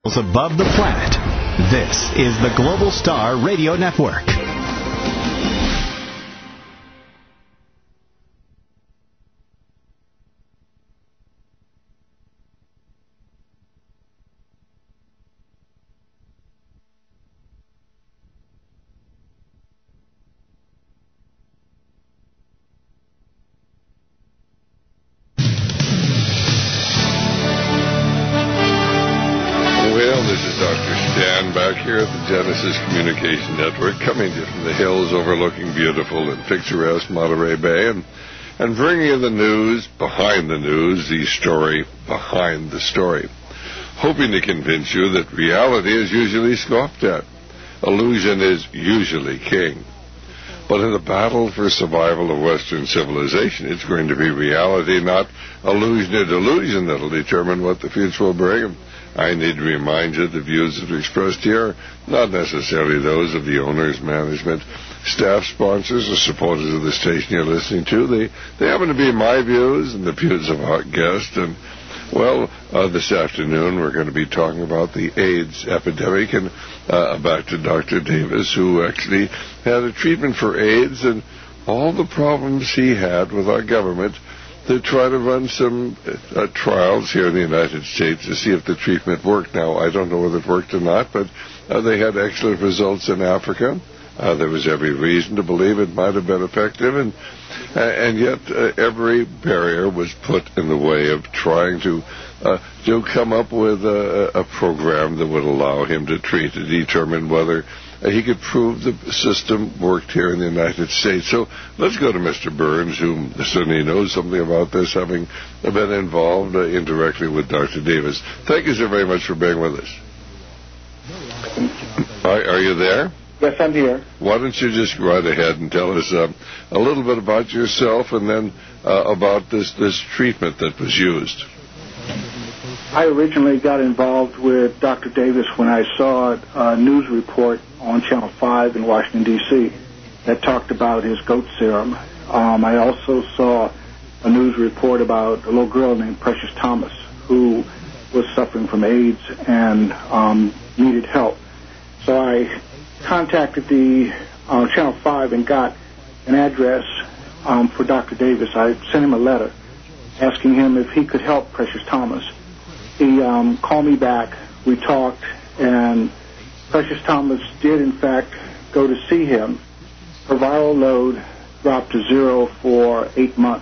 above the planet. This is the Global Star Radio Network. Genesis Communication Network, coming to you from the hills overlooking beautiful and picturesque Monterey Bay, and bringing you the news behind the news, the story behind the story, hoping to convince you that reality is usually scoffed at. Illusion is usually king. But in the battle for survival of Western civilization, it's going to be reality, not illusion or delusion, that'll determine what the future will bring. I need to remind you the views that are expressed here are not necessarily those of the owners, management, staff, sponsors, or supporters of the station you're listening to. They happen to be my views and the views of our guest. And, well, this afternoon we're going to be talking about the AIDS epidemic and back to Dr. Davis, who actually had a treatment for AIDS and all the problems he had with our government to try to run some trials here in the United States to see if the treatment worked. Now, I don't know whether it worked or not, but they had excellent results in Africa. There was every reason to believe it might have been effective, and yet every barrier was put in the way of trying to come up with a program that would allow him to treat and determine whether he could prove the system worked here in the United States. So let's go to Mr. Burns, who certainly knows something about this, having been involved indirectly with Dr. Davis. Thank you so very much for being with us. Are you there? Yes, I'm here. Why don't you just go right ahead and tell us a little bit about yourself and then about this treatment that was used. I originally got involved with Dr. Davis when I saw a news report on Channel 5 in Washington, D.C. that talked about his goat serum. I also saw a news report about a little girl named Precious Thomas who was suffering from AIDS and needed help. So I contacted the Channel 5 and got an address for Dr. Davis. I sent him a letter asking him if he could help Precious Thomas. He called me back, we talked, and Precious Thomas did, in fact, go to see him. Her viral load dropped to 0 for 8 months.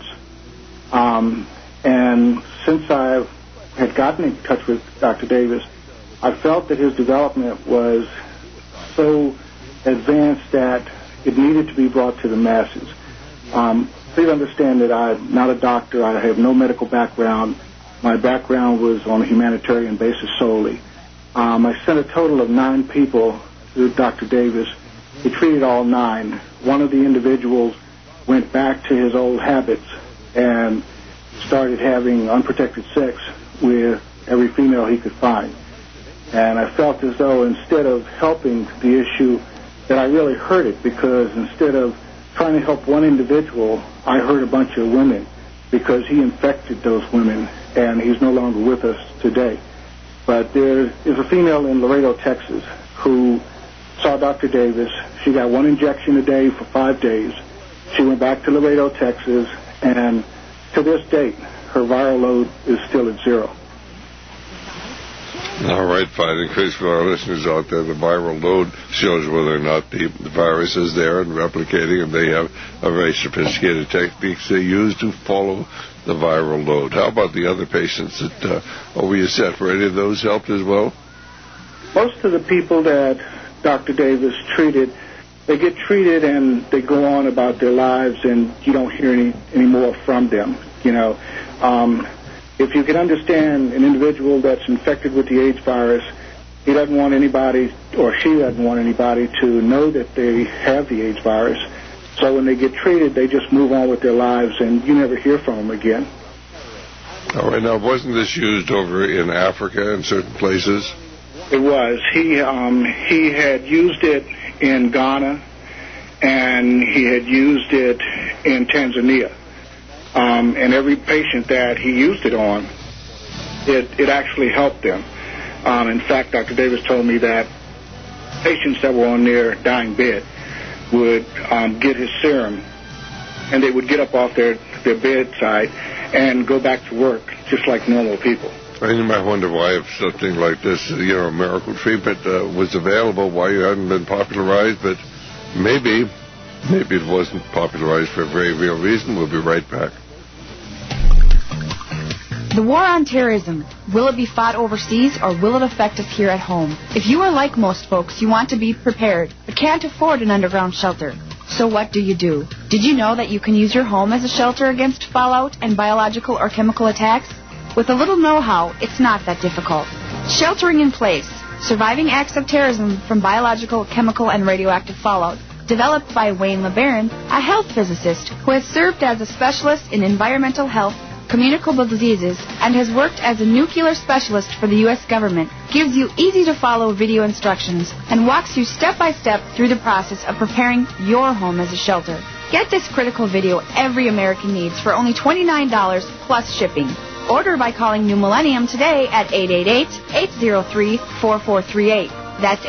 And since I had gotten in touch with Dr. Davis, I felt that his development was so advanced that it needed to be brought to the masses. Please understand that I'm not a doctor. I have no medical background. My background was on a humanitarian basis solely. I sent a total of 9 people to Dr. Davis. He treated all 9. One of the individuals went back to his old habits and started having unprotected sex with every female he could find. And I felt as though instead of helping the issue, that I really hurt it, because instead of trying to help one individual, I hurt a bunch of women because he infected those women, and he's no longer with us today. But there is a female in Laredo, Texas, who saw Dr. Davis. She got 1 injection a day for 5 days. She went back to Laredo, Texas, and to this date, her viral load is still at 0. All right, fine. In case for our listeners out there, the viral load shows whether or not the virus is there and replicating, and they have a very sophisticated techniques they use to follow the viral load. How about the other patients that were you set for? Any of those helped as well? Most of the people that Dr. Davis treated, they get treated and they go on about their lives, and you don't hear any more from them. You know, if you can understand an individual that's infected with the AIDS virus, he doesn't want anybody, or she doesn't want anybody to know that they have the AIDS virus. So when they get treated, they just move on with their lives, and you never hear from them again. All right. Now, wasn't this used over in Africa in certain places? It was. He had used it in Ghana, and he had used it in Tanzania. And every patient that he used it on, it actually helped them. In fact, Dr. Davis told me that patients that were on their dying bed would get his serum, and they would get up off their bedside and go back to work just like normal people. And you might wonder why, if something like this, a miracle treatment was available, why it hadn't been popularized, but maybe it wasn't popularized for a very real reason. We'll be right back. The war on terrorism, will it be fought overseas or will it affect us here at home? If you are like most folks, you want to be prepared, but can't afford an underground shelter. So what do? Did you know that you can use your home as a shelter against fallout and biological or chemical attacks? With a little know-how, it's not that difficult. Sheltering in Place, Surviving Acts of Terrorism from Biological, Chemical, and Radioactive Fallout, developed by Wayne LeBaron, a health physicist who has served as a specialist in environmental health, communicable diseases, and has worked as a nuclear specialist for the U.S. government, gives you easy-to-follow video instructions and walks you step-by-step through the process of preparing your home as a shelter. Get this critical video every American needs for only $29 plus shipping. Order by calling New Millennium today at 888-803-4438. That's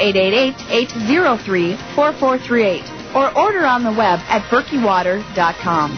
888-803-4438. Or order on the web at berkeywater.com.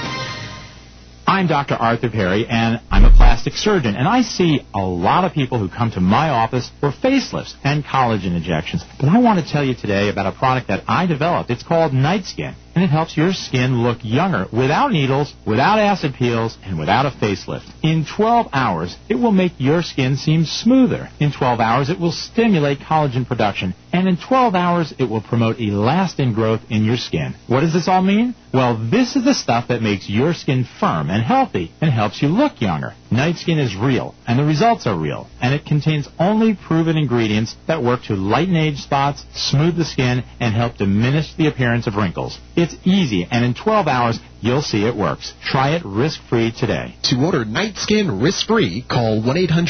I'm Dr. Arthur Perry, and I'm a plastic surgeon, and I see a lot of people who come to my office for facelifts and collagen injections. But I want to tell you today about a product that I developed. It's called Night Skin, and it helps your skin look younger without needles, without acid peels, and without a facelift. In 12 hours, it will make your skin seem smoother. In 12 hours, it will stimulate collagen production, and in 12 hours, it will promote elastin growth in your skin. What does this all mean? Well, this is the stuff that makes your skin firm and healthy and helps you look younger. Night Skin is real, and the results are real, and it contains only proven ingredients that work to lighten age spots, smooth the skin, and help diminish the appearance of wrinkles. It's easy, and in 12 hours, you'll see it works. Try it risk-free today. To order Night Skin risk-free, call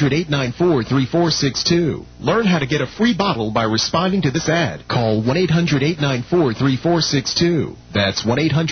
1-800-894-3462. Learn how to get a free bottle by responding to this ad. Call 1-800-894-3462. That's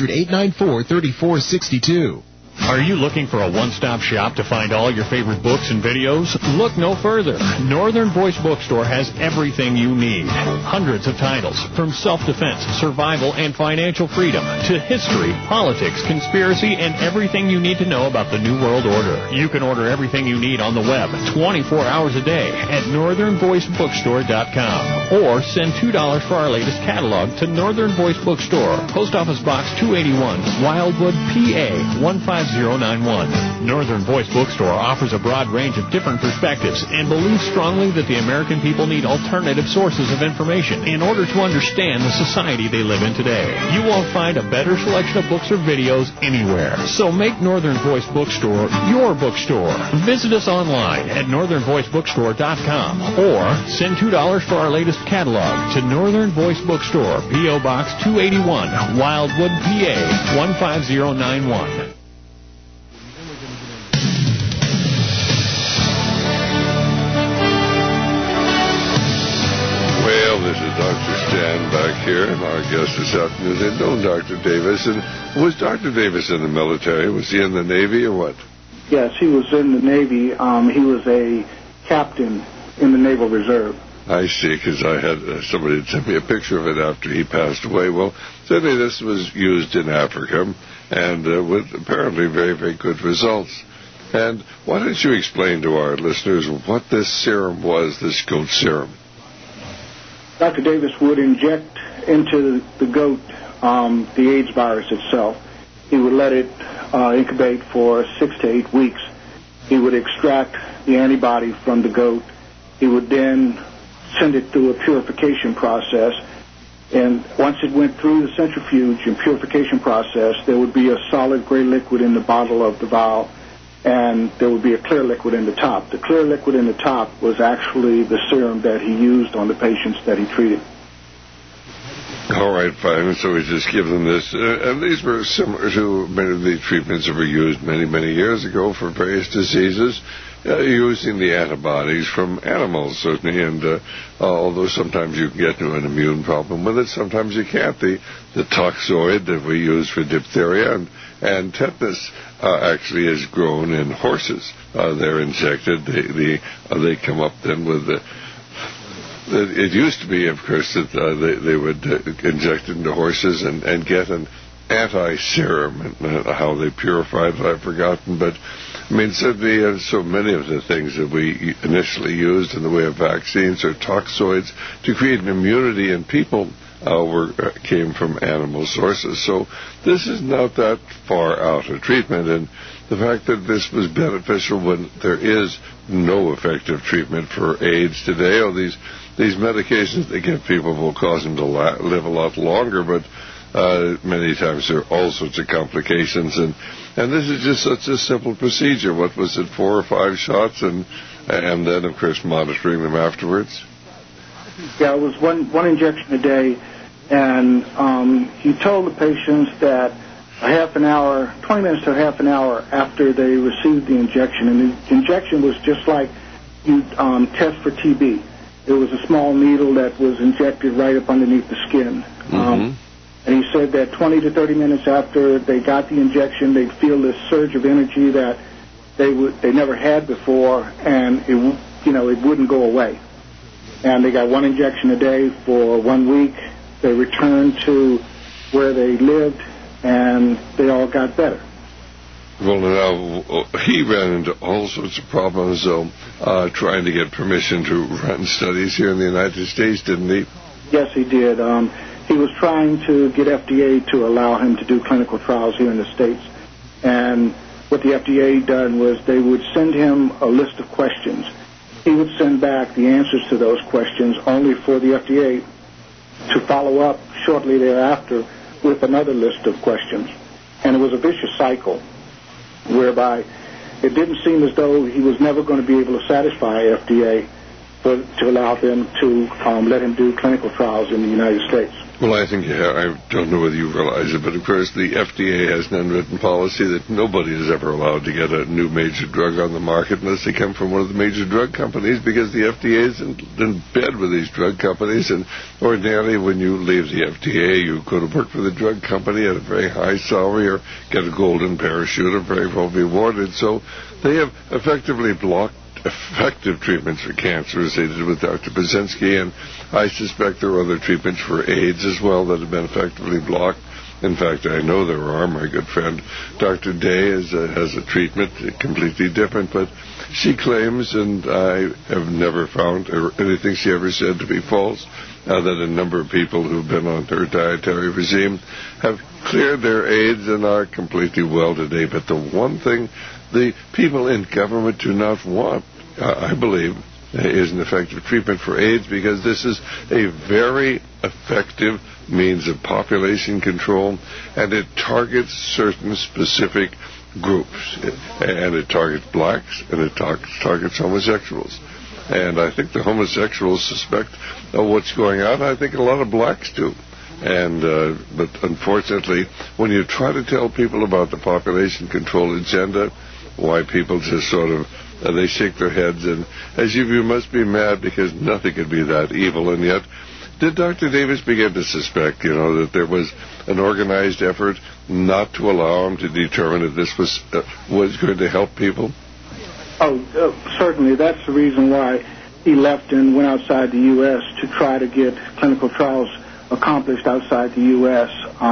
1-800-894-3462. Are you looking for a one-stop shop to find all your favorite books and videos? Look no further. Northern Voice Bookstore has everything you need. Hundreds of titles, from self-defense, survival, and financial freedom, to history, politics, conspiracy, and everything you need to know about the New World Order. You can order everything you need on the web 24 hours a day at northernvoicebookstore.com. Or send $2 for our latest catalog to Northern Voice Bookstore, Post Office Box 281, Wildwood, PA 15091. Northern Voice Bookstore offers a broad range of different perspectives and believes strongly that the American people need alternative sources of information in order to understand the society they live in today. You won't find a better selection of books or videos anywhere. So make Northern Voice Bookstore your bookstore. Visit us online at northernvoicebookstore.com or send $2 for our latest catalog to Northern Voice Bookstore, P.O. Box 281, Wildwood, PA 15091. Well, this is Dr. Stan back here, and our guest this afternoon is known Dr. Davis. And was Dr. Davis in the military? Was he in the Navy or what? Yes, he was in the Navy. He was a captain in the Naval Reserve. I see, because I had somebody sent me a picture of it after he passed away. Well, certainly this was used in Africa, and with apparently very, very good results. And why don't you explain to our listeners what this serum was, this goat serum? Dr. Davis would inject into the goat the AIDS virus itself. He would let it incubate for 6 to 8 weeks. He would extract the antibody from the goat. He would then send it through a purification process. And once it went through the centrifuge and purification process, there would be a solid gray liquid in the bottle of the vial, and there would be a clear liquid in the top. The clear liquid in the top was actually the serum that he used on the patients that he treated. All right, fine. So we just give them this. And these were similar to many of the treatments that were used many, many years ago for various diseases. using the antibodies from animals, certainly, and although sometimes you can get to an immune problem with it, sometimes you can't. The toxoid that we use for diphtheria and tetanus actually is grown in horses. They're injected. They come up then with it used to be, of course, that they would inject it into horses and get an anti-serum, and how they purified it I've forgotten, but I mean certainly so many of the things that we initially used in the way of vaccines or toxoids to create an immunity in people came from animal sources. So this is not that far out of treatment, and the fact that this was beneficial when there is no effective treatment for AIDS today, or these medications they give people will cause them to live a lot longer, but many times there are all sorts of complications, and this is just such a simple procedure. What was it, 4 or 5 shots, and then of course monitoring them afterwards? Yeah, it was one injection a day, and he told the patients that a half an hour, 20 minutes to half an hour after they received the injection, and the injection was just like you test for TB. It was a small needle that was injected right up underneath the skin. And he said that 20 to 30 minutes after they got the injection, they'd feel this surge of energy that they never had before, and it wouldn't go away. And they got one injection a day for 1 week. They returned to where they lived, and they all got better. Well, now, he ran into all sorts of problems, though, trying to get permission to run studies here in the United States, didn't he? Yes, he did. He was trying to get FDA to allow him to do clinical trials here in the States. And what the FDA done was they would send him a list of questions. He would send back the answers to those questions only for the FDA to follow up shortly thereafter with another list of questions. And it was a vicious cycle whereby it didn't seem as though he was never going to be able to satisfy FDA to allow them to let him do clinical trials in the United States. Well, I think I don't know whether you realize it, but of course the FDA has an unwritten policy that nobody is ever allowed to get a new major drug on the market unless they come from one of the major drug companies, because the FDA is in bed with these drug companies, and ordinarily when you leave the FDA, you go to work for the drug company at a very high salary or get a golden parachute or very well rewarded. So they have effectively blocked effective treatments for cancer, as they did with Dr. Burzynski, and I suspect there are other treatments for AIDS as well that have been effectively blocked. In fact, I know there are. My good friend Dr. Day has a treatment completely different, but she claims, and I have never found anything she ever said to be false, that a number of people who've been on her dietary regime have cleared their AIDS and are completely well today. But the one thing the people in government do not want, I believe, is an effective treatment for AIDS, because this is a very effective means of population control, and it targets certain specific groups, and it targets blacks, and it targets homosexuals. And I think the homosexuals suspect what's going on. I think a lot of blacks do. And but unfortunately, when you try to tell people about the population control agenda, why people just sort of they shake their heads, and as if you must be mad because nothing could be that evil. And yet, did Dr. Davis begin to suspect, that there was an organized effort not to allow him to determine if this was going to help people? Certainly. That's the reason why he left and went outside the U.S. to try to get clinical trials accomplished outside the U.S.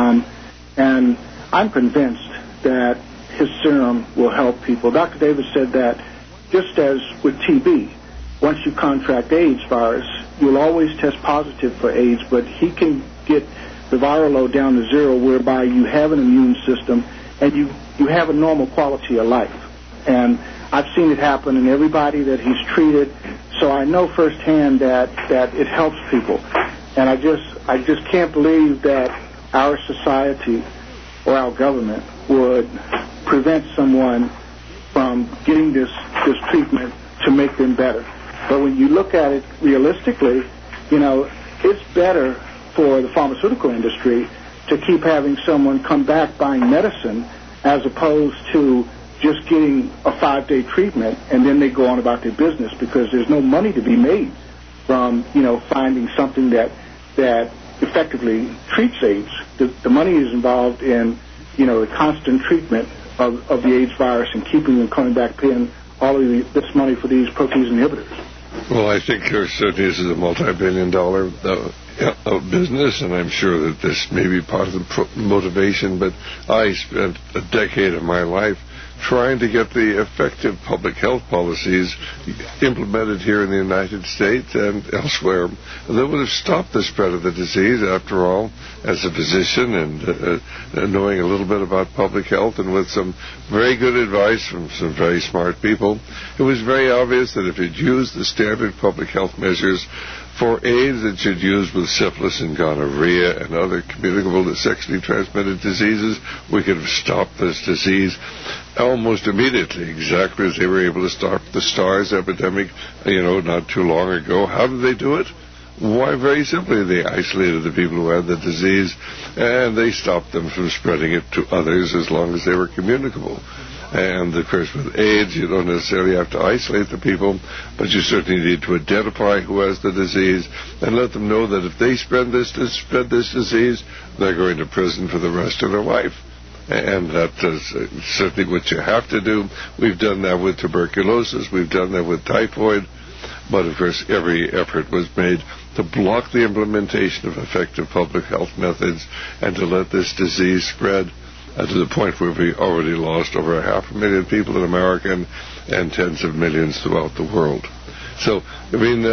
And I'm convinced that his serum will help people. Dr. Davis said that just as with TB, once you contract AIDS virus, you'll always test positive for AIDS, but he can get the viral load down to zero, whereby you have an immune system and you have a normal quality of life. And I've seen it happen in everybody that he's treated, so I know firsthand that it helps people. And I just can't believe that our society or our government would prevent someone from getting this treatment to make them better. But when you look at it realistically, it's better for the pharmaceutical industry to keep having someone come back buying medicine as opposed to just getting a 5-day treatment, and then they go on about their business because there's no money to be made from, finding something that effectively treats AIDS. The money is involved in, the constant treatment of the AIDS virus and keeping them coming back paying all of this money for these protease inhibitors. Well, I think certainly this is a multi-billion-dollar business, and I'm sure that this may be part of the motivation, but I spent a decade of my life trying to get the effective public health policies implemented here in the United States and elsewhere that would have stopped the spread of the disease. After all, as a physician and knowing a little bit about public health and with some very good advice from some very smart people, it was very obvious that if you'd used the standard public health measures for AIDS that you'd use with syphilis and gonorrhea and other communicable sexually transmitted diseases, we could have stopped this disease almost immediately, exactly as they were able to stop the SARS epidemic, not too long ago. How did they do it? Why, very simply, they isolated the people who had the disease, and they stopped them from spreading it to others as long as they were communicable. And, of course, with AIDS, you don't necessarily have to isolate the people, but you certainly need to identify who has the disease and let them know that if they spread this disease, they're going to prison for the rest of their life. And that is certainly what you have to do. We've done that with tuberculosis. We've done that with typhoid. But, of course, every effort was made to block the implementation of effective public health methods and to let this disease spread to the point where we already lost over 500,000 people in America and tens of millions throughout the world. So, I mean,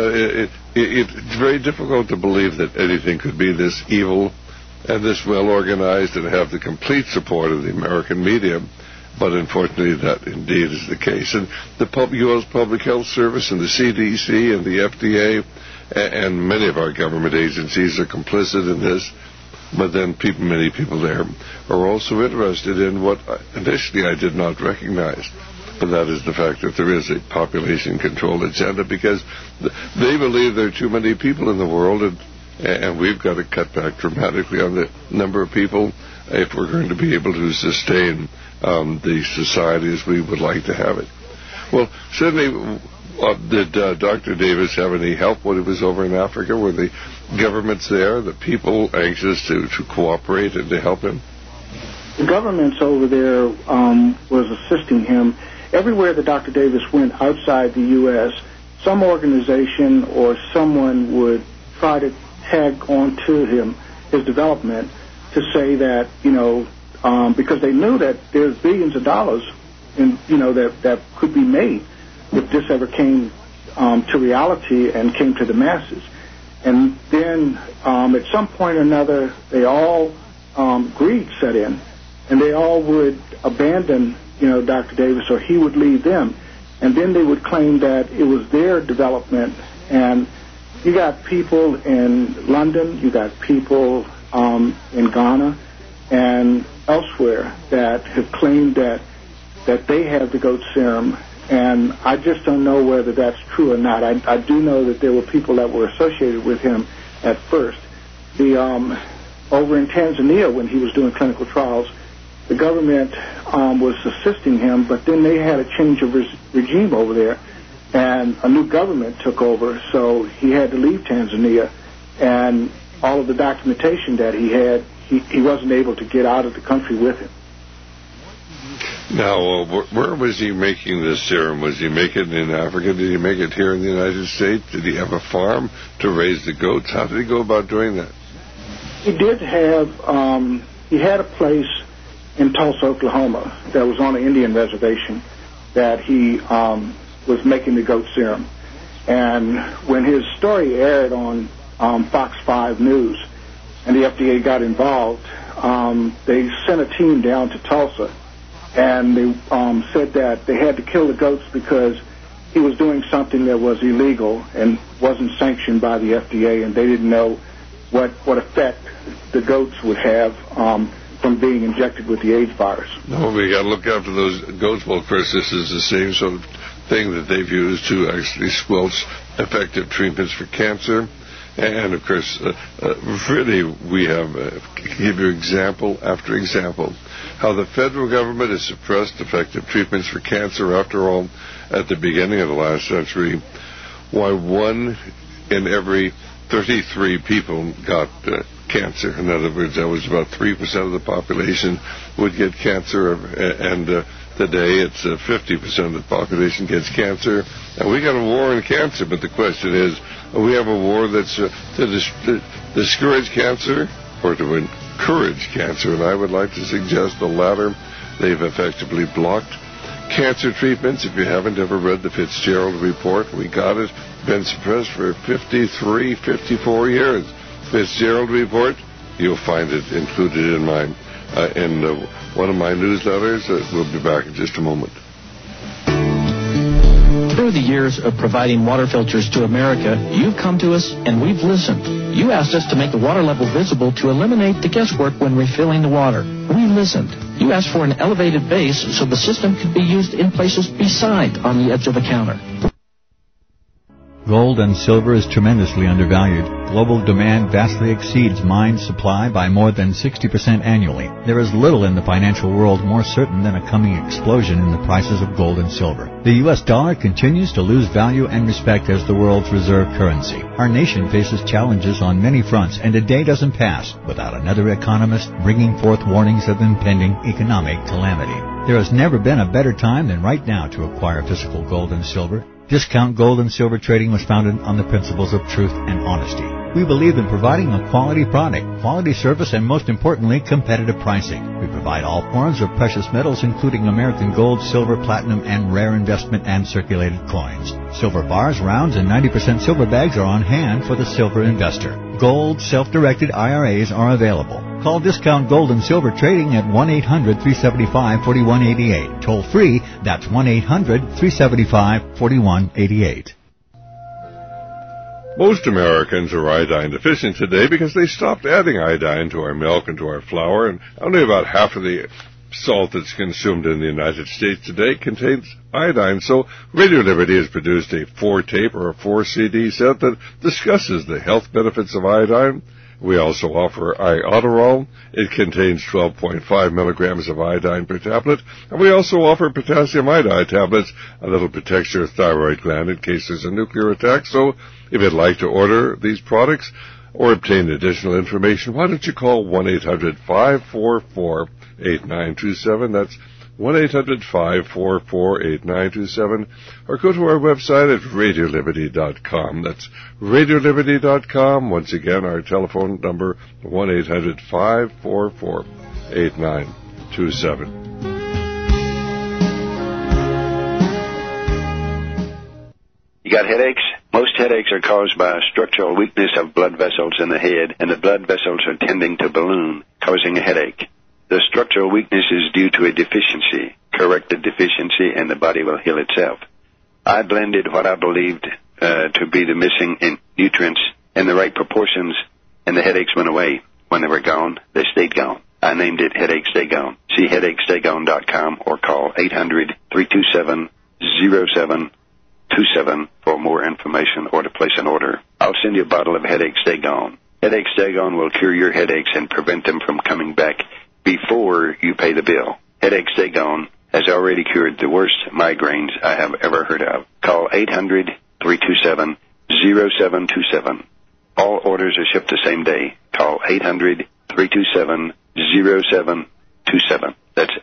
it's very difficult to believe that anything could be this evil and this well-organized and have the complete support of the American media. But unfortunately, that indeed is the case. And the U.S. Public Health Service and the CDC and the FDA and many of our government agencies are complicit in this. But then many people there are also interested in what initially I did not recognize. But that is the fact that there is a population control agenda because they believe there are too many people in the world and we've got to cut back dramatically on the number of people if we're going to be able to sustain the society as we would like to have it. Well, certainly, did Dr. Davis have any help when he was over in Africa? Were the governments there, the people anxious to cooperate and to help him? The governments over there was assisting him. Everywhere that Dr. Davis went outside the U.S., some organization or someone would try to tag on to his development to say that, because they knew that there's billions of dollars that could be made if this ever came to reality and came to the masses. And then at some point or another, they all greed set in, and they all would abandon, Dr. Davis, or he would leave them. And then they would claim that it was their development. And you got people in London, you got people in Ghana and elsewhere that have claimed that they have the goat serum, and I just don't know whether that's true or not. I do know that there were people that were associated with him at first. Over in Tanzania, when he was doing clinical trials, the government was assisting him, but then they had a change of regime over there, and a new government took over, so he had to leave Tanzania, and all of the documentation that he had, he wasn't able to get out of the country with him. Now, where was he making this serum? Was he making it in Africa? Did he make it here in the United States? Did he have a farm to raise the goats? How did he go about doing that? He did have, he had a place in Tulsa, Oklahoma, that was on an Indian reservation that he was making the goat serum. And when his story aired on Fox 5 News and the FDA got involved, they sent a team down to Tulsa, and they said that they had to kill the goats because he was doing something that was illegal and wasn't sanctioned by the FDA, and they didn't know what effect the goats would have from being injected with the AIDS virus. No, we got to look after those goats. Well, of course, this is the same sort of thing that they've used to actually squelch effective treatments for cancer. And, of course, really, we have give you example after example how the federal government has suppressed effective treatments for cancer. After all, at the beginning of the last century, why 1 in every 33 people got cancer. In other words, that was about 3% of the population would get cancer, and today it's 50% of the population gets cancer. And we got a war on cancer, but the question is, we have a war that's to discourage cancer or to encourage cancer, and I would like to suggest the latter. They've effectively blocked cancer treatments. If you haven't ever read the Fitzgerald Report, we got it. Been suppressed for 53, 54 years. Fitzgerald Report, you'll find it included in one of my newsletters. We'll be back in just a moment. Through the years of providing water filters to America, you've come to us and we've listened. You asked us to make the water level visible to eliminate the guesswork when refilling the water. We listened. You asked for an elevated base so the system could be used in places beside on the edge of the counter. Gold and silver is tremendously undervalued. Global demand vastly exceeds mine supply by more than 60% annually. There is little in the financial world more certain than a coming explosion in the prices of gold and silver. The U.S. dollar continues to lose value and respect as the world's reserve currency. Our nation faces challenges on many fronts, and a day doesn't pass without another economist bringing forth warnings of impending economic calamity. There has never been a better time than right now to acquire physical gold and silver. Discount Gold and Silver Trading was founded on the principles of truth and honesty. We believe in providing a quality product, quality service, and most importantly, competitive pricing. We provide all forms of precious metals, including American gold, silver, platinum, and rare investment and circulated coins. Silver bars, rounds, and 90% silver bags are on hand for the silver investor. Gold self-directed IRAs are available. Call Discount Gold and Silver Trading at 1-800-375-4188. Toll free, that's 1-800-375-4188. Most Americans are iodine deficient today because they stopped adding iodine to our milk and to our flour, and only about half of the salt that's consumed in the United States today contains iodine. So Radio Liberty has produced a 4-tape or a 4-CD set that discusses the health benefits of iodine. We also offer Iodoral. It contains 12.5 milligrams of iodine per tablet. And we also offer potassium iodide tablets, and that'll protect your thyroid gland in case there's a nuclear attack. So if you'd like to order these products or obtain additional information, why don't you call 1-800-544-8927. That's 1-800-544-8927, or go to our website at RadioLiberty.com. That's RadioLiberty.com. Once again, our telephone number, 1-800-544-8927. You got headaches? Most headaches are caused by a structural weakness of blood vessels in the head, and the blood vessels are tending to balloon, causing a headache. The structural weakness is due to a deficiency. Correct the deficiency and the body will heal itself. I blended what I believed to be the missing nutrients in the right proportions, and the headaches went away. When they were gone, they stayed gone. I named it Headache Stay Gone. See HeadacheStayGone.com or call 800-327-0727 for more information or to place an order. I'll send you a bottle of Headache Stay Gone. Headache Stay Gone will cure your headaches and prevent them from coming back before you pay the bill. Headache Stay Gone has already cured the worst migraines I have ever heard of. Call 800-327-0727. All orders are shipped the same day. Call 800-327-0727. That's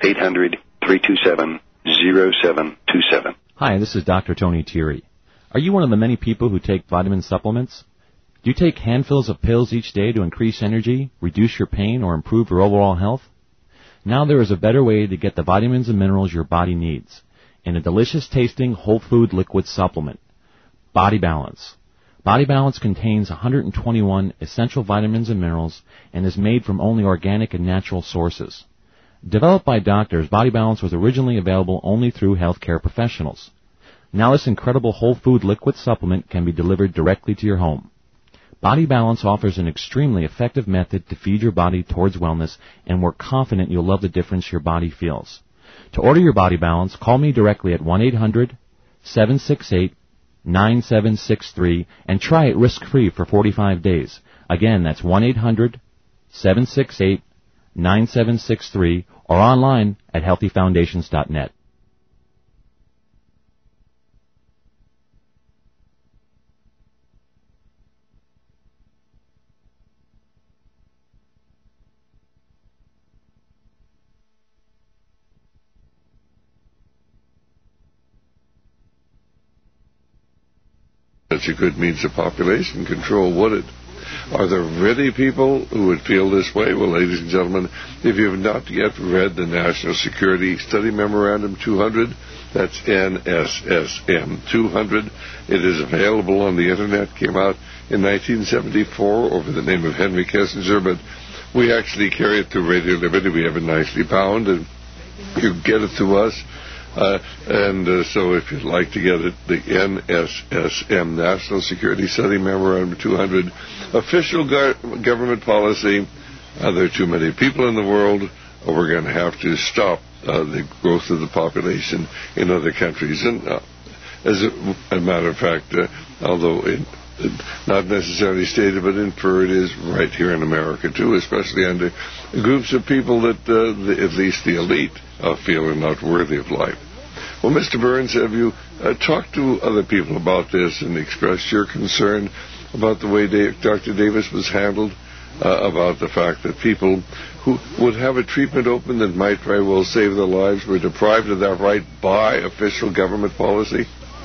800-327-0727. Hi, this is Dr. Tony Thierry. Are you one of the many people who take vitamin supplements? Do you take handfuls of pills each day to increase energy, reduce your pain, or improve your overall health? Now there is a better way to get the vitamins and minerals your body needs in a delicious-tasting whole food liquid supplement, Body Balance. Body Balance contains 121 essential vitamins and minerals and is made from only organic and natural sources. Developed by doctors, Body Balance was originally available only through healthcare professionals. Now this incredible whole food liquid supplement can be delivered directly to your home. Body Balance offers an extremely effective method to feed your body towards wellness, and we're confident you'll love the difference your body feels. To order your Body Balance, call me directly at 1-800-768-9763 and try it risk-free for 45 days. Again, that's 1-800-768-9763. 9763 or online at healthyfoundations.net. Such a good means of population control, would it? Are there really people who would feel this way? Well, ladies and gentlemen, if you have not yet read the National Security Study Memorandum 200, that's NSSM 200, it is available on the Internet, came out in 1974 over the name of Henry Kissinger, but we actually carry it to Radio Liberty. We have it nicely bound, and you get it to us. So if you'd like to get it, the NSSM, National Security Study Memorandum 200, official government policy, there are too many people in the world, we're going to have to stop the growth of the population in other countries. And as a matter of fact, although not necessarily stated but inferred, is right here in America too, especially under groups of people that at least the elite feel are not worthy of life. Well, Mr. Burns, have you talked to other people about this and expressed your concern about the way Dr. Davis was handled, about the fact that people who would have a treatment open that might very well save their lives were deprived of that right by official government policy?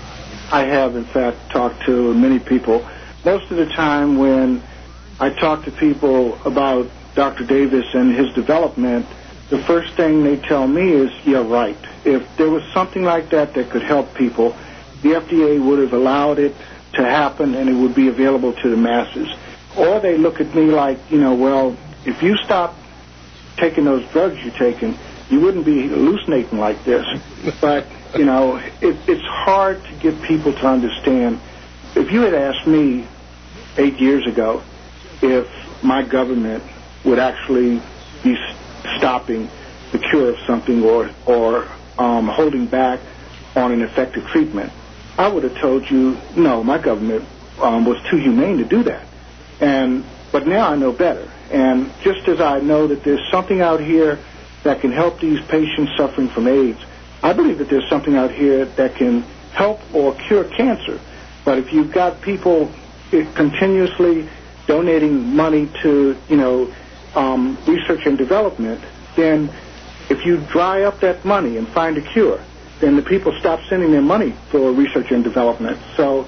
I have, in fact, talked to many people. Most of the time when I talk to people about Dr. Davis and his development, the first thing they tell me is, you're right. If there was something like that that could help people, the FDA would have allowed it to happen and it would be available to the masses. Or they look at me like, well, if you stop taking those drugs you're taking, you wouldn't be hallucinating like this. But, it's hard to get people to understand. If you had asked me 8 years ago if my government would actually be stopping the cure of something or holding back on an effective treatment, I would have told you, no, my government was too humane to do that. But now I know better. And just as I know that there's something out here that can help these patients suffering from AIDS, I believe that there's something out here that can help or cure cancer. But if you've got people continuously donating money to, research and development, then if you dry up that money and find a cure, then the people stop sending their money for research and development. So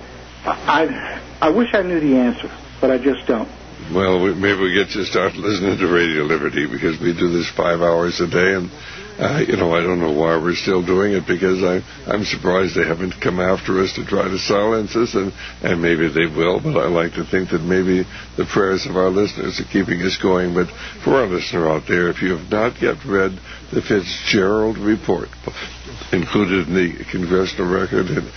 I wish I knew the answer, but I just don't. Well, maybe we get to start listening to Radio Liberty, because we do this 5 hours a day, and I don't know why we're still doing it, because I'm surprised they haven't come after us to try to silence us, and maybe they will, but I like to think that maybe the prayers of our listeners are keeping us going. But for our listener out there, if you have not yet read the Fitzgerald Report, included in the Congressional Record in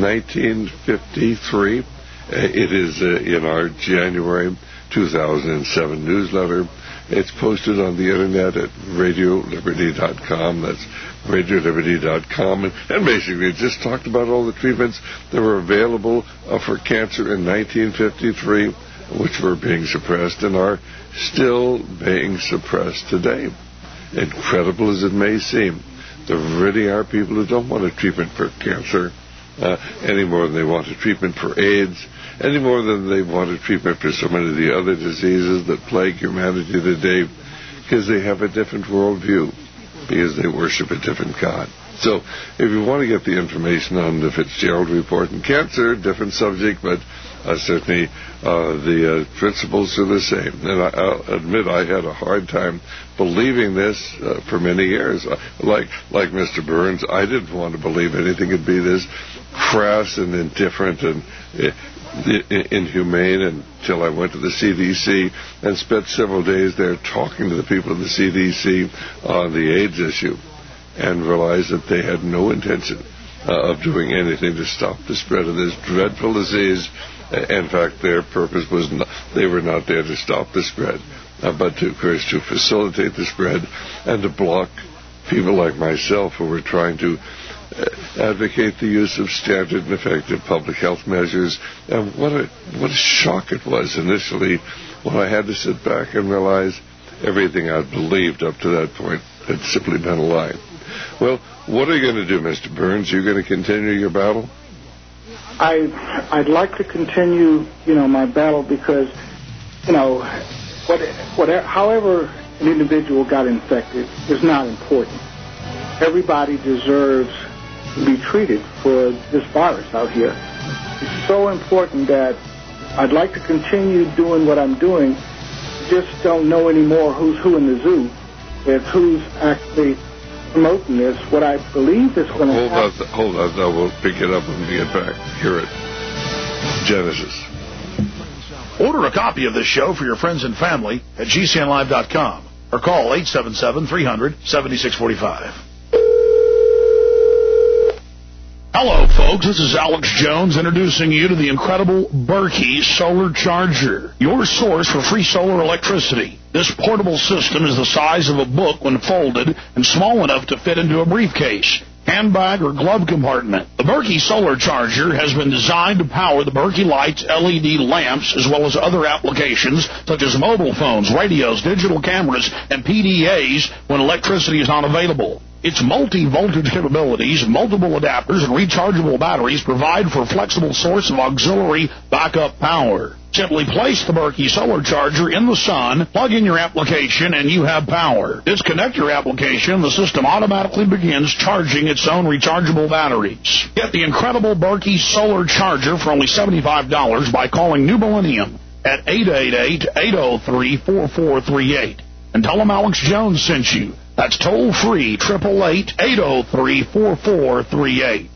1953, it is in our January 2007 newsletter. It's posted on the Internet at RadioLiberty.com. That's RadioLiberty.com. And basically it just talked about all the treatments that were available for cancer in 1953, which were being suppressed and are still being suppressed today. Incredible as it may seem, there really are people who don't want a treatment for cancer any more than they want a treatment for AIDS, any more than they want a treatment for so many of the other diseases that plague humanity today, because they have a different worldview, because they worship a different God. So if you want to get the information on the Fitzgerald Report and cancer, different subject, but certainly the principles are the same. And I'll admit I had a hard time believing this for many years. Like Mr. Burns, I didn't want to believe anything could be this crass and indifferent and inhumane until I went to the CDC and spent several days there talking to the people of the CDC on the AIDS issue, and realized that they had no intention of doing anything to stop the spread of this dreadful disease. In fact, their purpose was they were not there to stop the spread, but to facilitate the spread and to block people like myself who were trying to advocate the use of standard and effective public health measures. And what a shock it was initially when I had to sit back and realize everything I'd believed up to that point had simply been a lie. Well, what are you going to do, Mr. Burns? Are you going to continue your battle? I'd like to continue, my battle because, however an individual got infected is not important. Everybody deserves to be treated for this virus out here. It's so important that I'd like to continue doing what I'm doing. Just don't know anymore who's who in the zoo. It's who's actually promoting this. What I believe is going to happen. Hold on. Now we'll pick it up when we get back. Hear it. Genesis. Order a copy of this show for your friends and family at GCNlive.com or call 877-300-7645. Hello, folks. This is Alex Jones introducing you to the incredible Berkey Solar Charger, your source for free solar electricity. This portable system is the size of a book when folded and small enough to fit into a briefcase, handbag, or glove compartment. The Berkey Solar Charger has been designed to power the Berkey Lights LED lamps as well as other applications such as mobile phones, radios, digital cameras, and PDAs when electricity is not available. Its multi-voltage capabilities, multiple adapters, and rechargeable batteries provide for a flexible source of auxiliary backup power. Simply place the Berkey Solar Charger in the sun, plug in your application, and you have power. Disconnect your application, the system automatically begins charging its own rechargeable batteries. Get the incredible Berkey Solar Charger for only $75 by calling New Millennium at 888-803-4438. And tell them Alex Jones sent you. That's toll-free, 888-803-4438.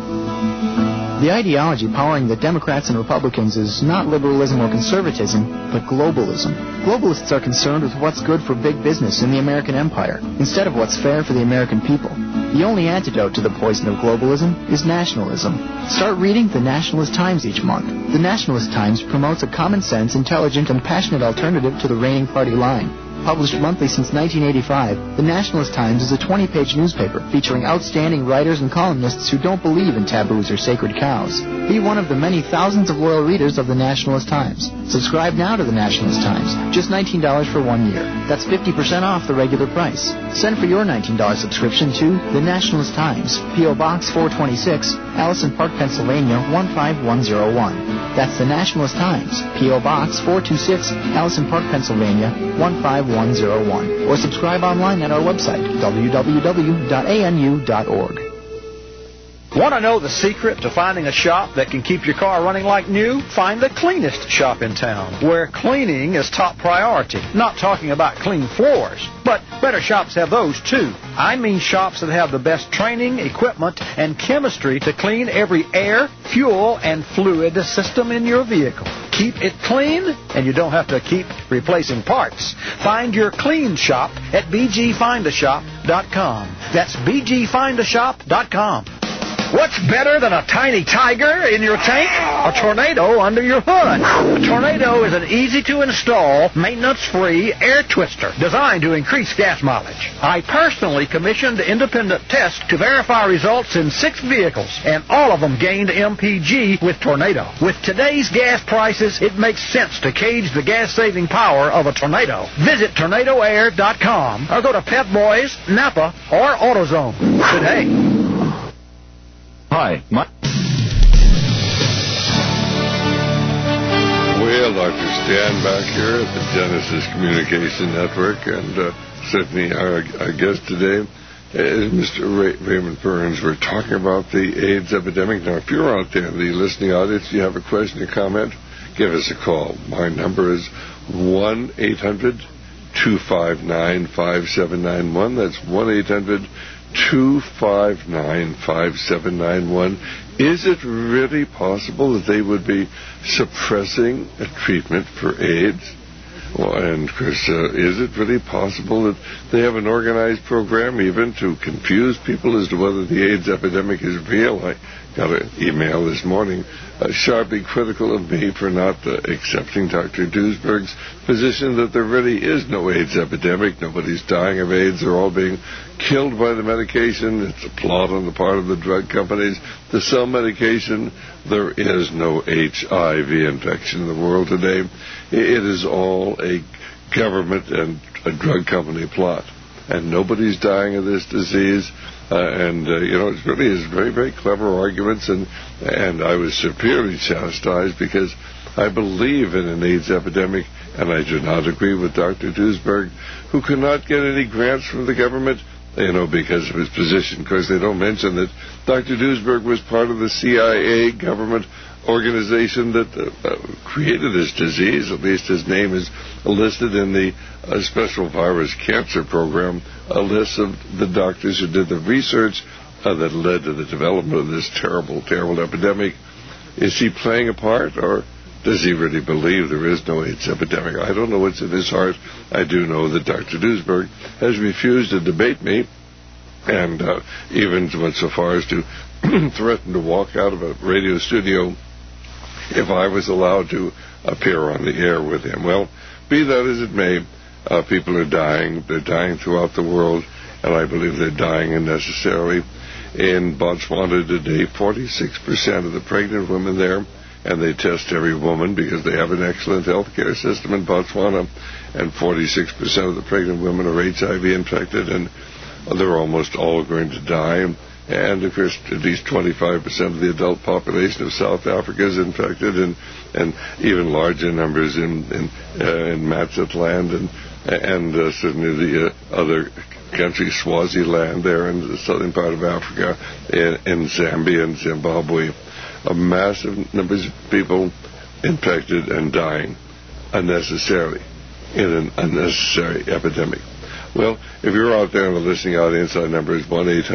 The ideology powering the Democrats and Republicans is not liberalism or conservatism, but globalism. Globalists are concerned with what's good for big business in the American empire, instead of what's fair for the American people. The only antidote to the poison of globalism is nationalism. Start reading the Nationalist Times each month. The Nationalist Times promotes a common-sense, intelligent, and passionate alternative to the reigning party line. Published monthly since 1985, the Nationalist Times is a 20-page newspaper featuring outstanding writers and columnists who don't believe in taboos or sacred cows. Be one of the many thousands of loyal readers of the Nationalist Times. Subscribe now to the Nationalist Times. Just $19 for 1 year. That's 50% off the regular price. Send for your $19 subscription to the Nationalist Times, P.O. Box 426, Allison Park, Pennsylvania 15101. That's the Nationalist Times, P.O. Box 426, Allison Park, Pennsylvania 15101. Or subscribe online at our website, www.anu.org. Want to know the secret to finding a shop that can keep your car running like new? Find the cleanest shop in town, where cleaning is top priority. Not talking about clean floors, but better shops have those too. I mean shops that have the best training, equipment, and chemistry to clean every air, fuel, and fluid system in your vehicle. Keep it clean, and you don't have to keep replacing parts. Find your clean shop at bgfindashop.com. That's bgfindashop.com. What's better than a tiny tiger in your tank? A tornado under your hood. A tornado is an easy-to-install, maintenance-free air twister designed to increase gas mileage. I personally commissioned independent tests to verify results in 6 vehicles, and all of them gained MPG with Tornado. With today's gas prices, it makes sense to gauge the gas-saving power of a tornado. Visit tornadoair.com or go to Pep Boys, Napa, or AutoZone today. Hi, Well, Dr. Stan back here at the Genesis Communication Network, and certainly our guest today is Mr. Raymond Burns. We're talking about the AIDS epidemic. Now, if you're out there in the listening audience, you have a question or comment, give us a call. My number is 1-800-259-5791. That's 1-800-259-5791. Is it really possible that they would be suppressing a treatment for AIDS? Well, and Chris, is it really possible that they have an organized program even to confuse people as to whether the AIDS epidemic is real? I got an email this morning sharply critical of me for not accepting Dr. Duesberg's position that there really is no AIDS epidemic. Nobody's dying of AIDS. They're all being killed by the medication. It's a plot on the part of the drug companies to sell medication. There is no HIV infection in the world today. It is all a government and a drug company plot. And nobody's dying of this disease. It really is very, very clever arguments, and I was severely chastised because I believe in an AIDS epidemic, and I do not agree with Dr. Duesberg, who cannot get any grants from the government, because of his position. Of course, they don't mention that Dr. Duesberg was part of the CIA government organization that created this disease. At least his name is listed in the Special Virus Cancer Program, a list of the doctors who did the research that led to the development of this terrible, terrible epidemic. Is he playing a part, or does he really believe there is no AIDS epidemic? I don't know what's in his heart. I do know that Dr. Duesberg has refused to debate me, and even went so far as to threaten to walk out of a radio studio if I was allowed to appear on the air with him. Well, be that as it may, people are dying. They're dying throughout the world, and I believe they're dying unnecessarily. In Botswana today, 46% of the pregnant women there, and they test every woman because they have an excellent health care system in Botswana, and 46% of the pregnant women are HIV infected, and they're almost all going to die. And, of course, at least 25% of the adult population of South Africa is infected, and even larger numbers in Matsatland and certainly the other countries, Swaziland there in the southern part of Africa, in Zambia and Zimbabwe. A massive numbers of people infected and dying unnecessarily in an unnecessary epidemic. Well, if you're out there in the listening audience, our number is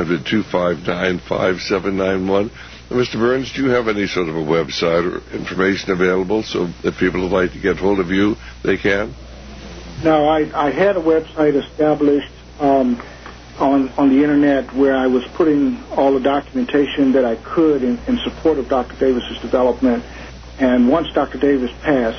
1-800-259-5791. Mr. Burns, do you have any sort of a website or information available so that people would like to get hold of you, they can? No, I had a website established on the Internet where I was putting all the documentation that I could in support of Dr. Davis's development. And once Dr. Davis passed,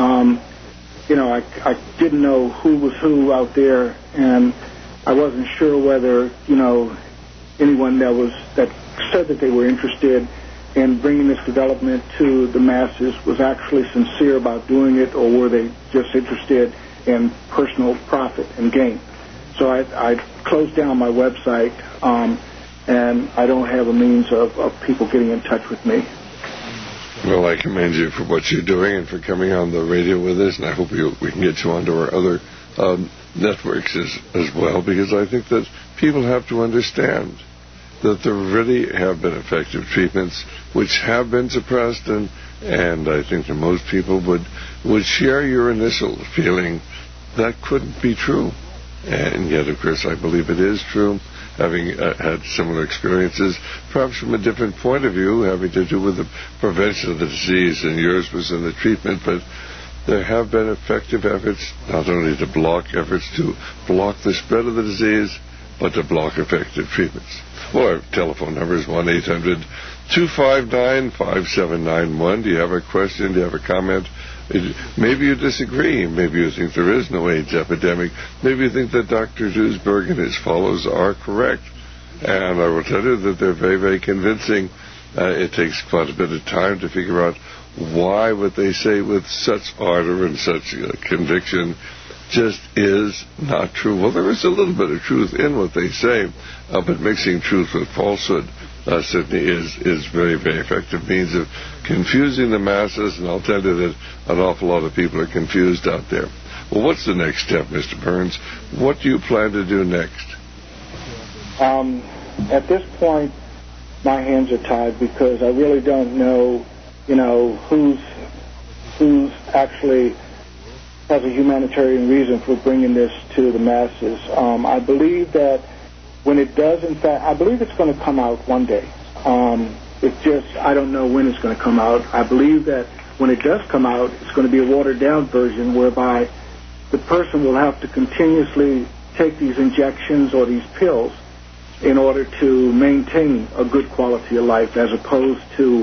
I didn't know who was who out there, and I wasn't sure whether, anyone that said that they were interested in bringing this development to the masses was actually sincere about doing it, or were they just interested in personal profit and gain. So I closed down my website, and I don't have a means of people getting in touch with me. Well, I commend you for what you're doing and for coming on the radio with us, and I hope we can get you onto our other networks as well, because I think that people have to understand that there really have been effective treatments which have been suppressed, and I think that most people would share your initial feeling that couldn't be true. And yet, of course, I believe it is true, having had similar experiences, perhaps from a different point of view, having to do with the prevention of the disease, and yours was in the treatment, but there have been effective efforts not only to block the spread of the disease, but to block effective treatments. Well, our telephone number is 1-800-259-5791. Do you have a question? Do you have a comment? Maybe you disagree. Maybe you think there is no AIDS epidemic. Maybe you think that Dr. Duesberg and his followers are correct. And I will tell you that they're very, very convincing. It takes quite a bit of time to figure out why what they say with such ardor and such conviction just is not true. Well, there is a little bit of truth in what they say, but mixing truth with falsehood certainly is very, very effective means of confusing the masses, and I'll tell you that an awful lot of people are confused out there. Well, what's the next step, Mr. Burns? What do you plan to do next? At this point, my hands are tied because I really don't know, who's actually has a humanitarian reason for bringing this to the masses. I believe that when it does, in fact, I believe it's going to come out one day. It's just, I don't know when it's going to come out. I believe that when it does come out, it's going to be a watered-down version whereby the person will have to continuously take these injections or these pills in order to maintain a good quality of life, as opposed to,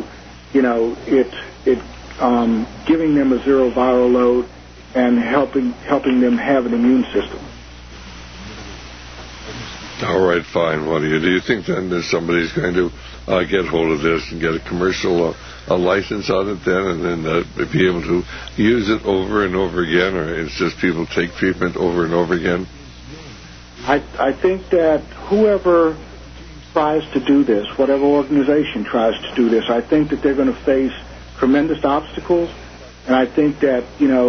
giving them a zero viral load and helping them have an immune system. All right, fine. What do you think then that somebody's going to get hold of this and get a commercial a license on it then, and then be able to use it over and over again, or it's just people take treatment over and over again? I think that whoever tries to do this, whatever organization tries to do this, I think that they're going to face tremendous obstacles, and I think that,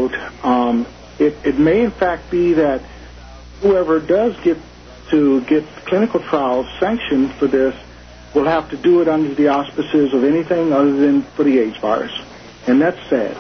it may in fact be that whoever does get clinical trials sanctioned for this will have to do it under the auspices of anything other than for the AIDS virus, and that's sad.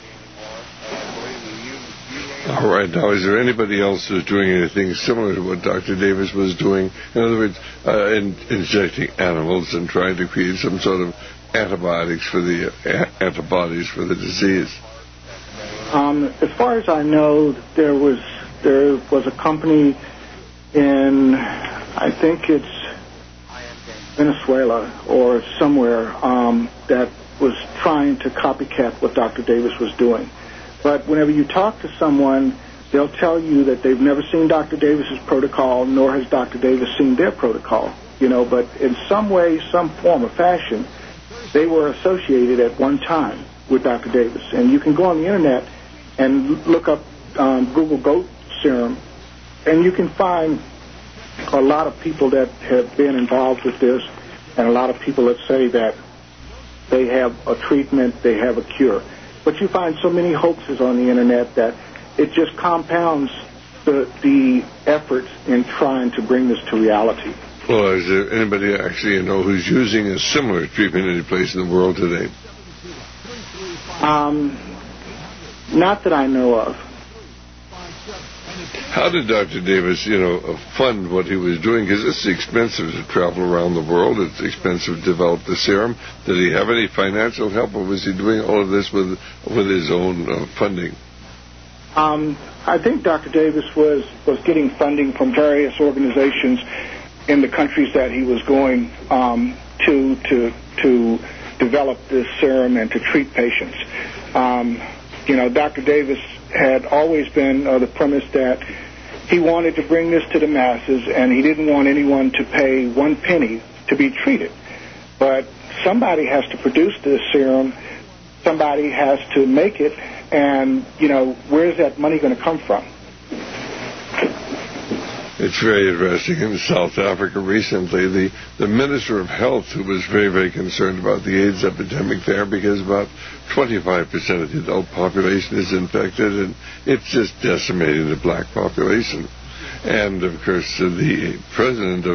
All right. Now, is there anybody else who's doing anything similar to what Dr. Davis was doing? In other words, injecting animals and trying to create some sort of antibodies for the disease? As far as I know, there was a company in, I think it's Venezuela or somewhere, that was trying to copycat what Dr. Davis was doing. But whenever you talk to someone, they'll tell you that they've never seen Dr. Davis's protocol, nor has Dr. Davis seen their protocol. But in some way, some form or fashion, they were associated at one time with Dr. Davis. And you can go on the internet and look up Google Goat Serum, and you can find a lot of people that have been involved with this, and a lot of people that say that they have a treatment, they have a cure. But you find so many hoaxes on the internet that it just compounds the efforts in trying to bring this to reality. Well, is there anybody actually who's using a similar treatment any place in the world today? Not that I know of. How did Dr. Davis, fund what he was doing? Because it's expensive to travel around the world. It's expensive to develop the serum. Did he have any financial help, or was he doing all of this with his own funding? I think Dr. Davis was getting funding from various organizations in the countries that he was going to develop this serum and to treat patients. Dr. Davis had always been the premise that he wanted to bring this to the masses, and he didn't want anyone to pay 1 penny to be treated. But somebody has to produce this serum, somebody has to make it, and, where's that money going to come from? It's very interesting. In South Africa recently, the Minister of Health, who was very, very concerned about the AIDS epidemic there, because about 25% of the adult population is infected, and it's just decimating the black population. And, of course, the president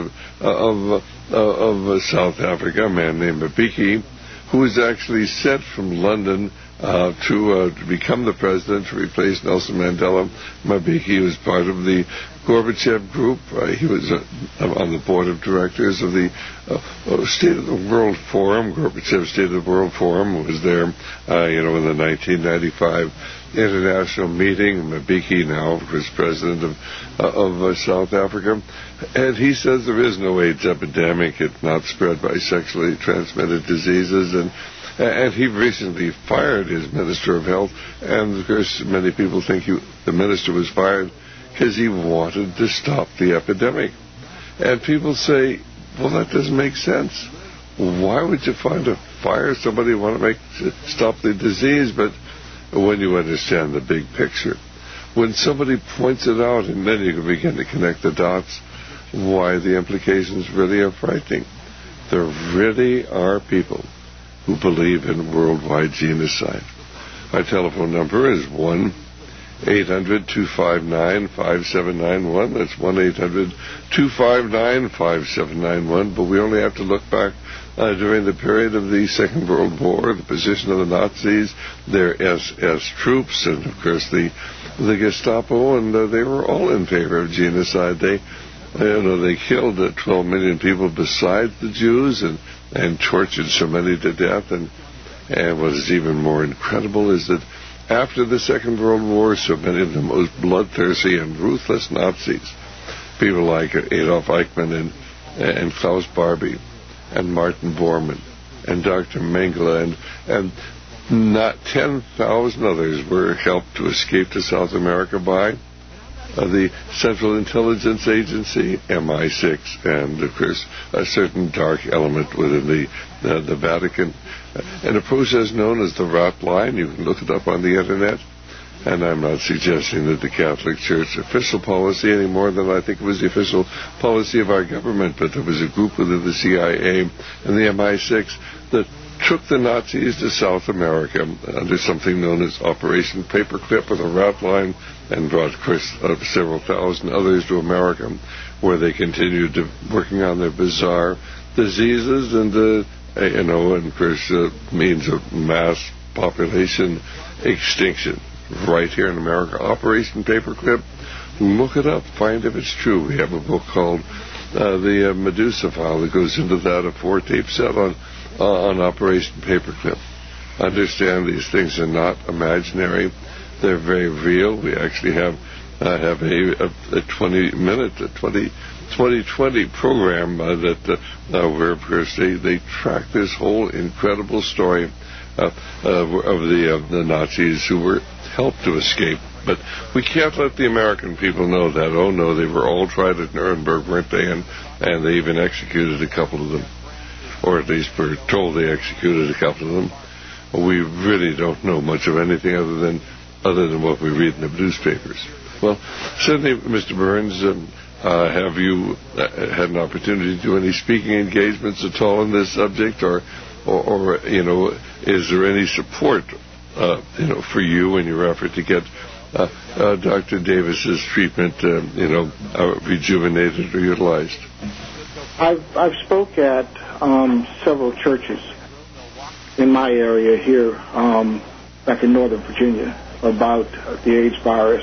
of South Africa, a man named Mbeki, who was actually sent from London to become the president to replace Nelson Mandela. Mbeki was part of the Gorbachev group. He was on the board of directors of the State of the World Forum. Gorbachev State of the World Forum was there, in the 1995 international meeting. Mbeki now was president of South Africa. And he says there is no AIDS epidemic. It's not spread by sexually transmitted diseases. And he recently fired his Minister of Health. And, of course, many people think the minister was fired because he wanted to stop the epidemic. And people say, well, that doesn't make sense. Why would you fire somebody who want to stop the disease? But when you understand the big picture, when somebody points it out, and then you can begin to connect the dots, why the implications really are frightening. There really are people who believe in worldwide genocide. Our telephone number is 1-800-259-5791. That's 1-800-259-5791. But we only have to look back during the period of the Second World War, the position of the Nazis, their SS troops, and, of course, the Gestapo, and they were all in favor of genocide. They killed 12 million people besides the Jews and tortured so many to death. And what is even more incredible is that after the Second World War, so many of the most bloodthirsty and ruthless Nazis, people like Adolf Eichmann and Klaus Barbie and Martin Bormann and Dr. Mengele and not 10,000 others were helped to escape to South America by the Central Intelligence Agency, MI6, and, of course, a certain dark element within the Vatican, and a process known as the rat line. You can look it up on the Internet. And I'm not suggesting that the Catholic Church official policy any more than I think it was the official policy of our government, but there was a group within the CIA and the MI6 that took the Nazis to South America under something known as Operation Paperclip with a rat line, and brought, of course, several thousand others to America, where they continued working on their bizarre diseases and, and of course, means of mass population extinction. Right here in America, Operation Paperclip. Look it up, find if it's true. We have a book called the Medusa File that goes into that, a 4-tape set on Operation Paperclip. Understand these things are not imaginary; they're very real. We actually have a 20-minute, 2020 program where, of course, they track this whole incredible story of the Nazis who were helped to escape. But we can't let the American people know that. Oh no, they were all tried at Nuremberg, weren't they? And they even executed a couple of them, or at least we're told they executed a couple of them. We really don't know much of anything other than what we read in the newspapers. Well, certainly, Mr. Burns, have you had an opportunity to do any speaking engagements at all on this subject, or is there any support, for you in your effort to get Dr. Davis's treatment, rejuvenated or utilized? I've spoke at several churches in my area here, back in Northern Virginia, about the AIDS virus,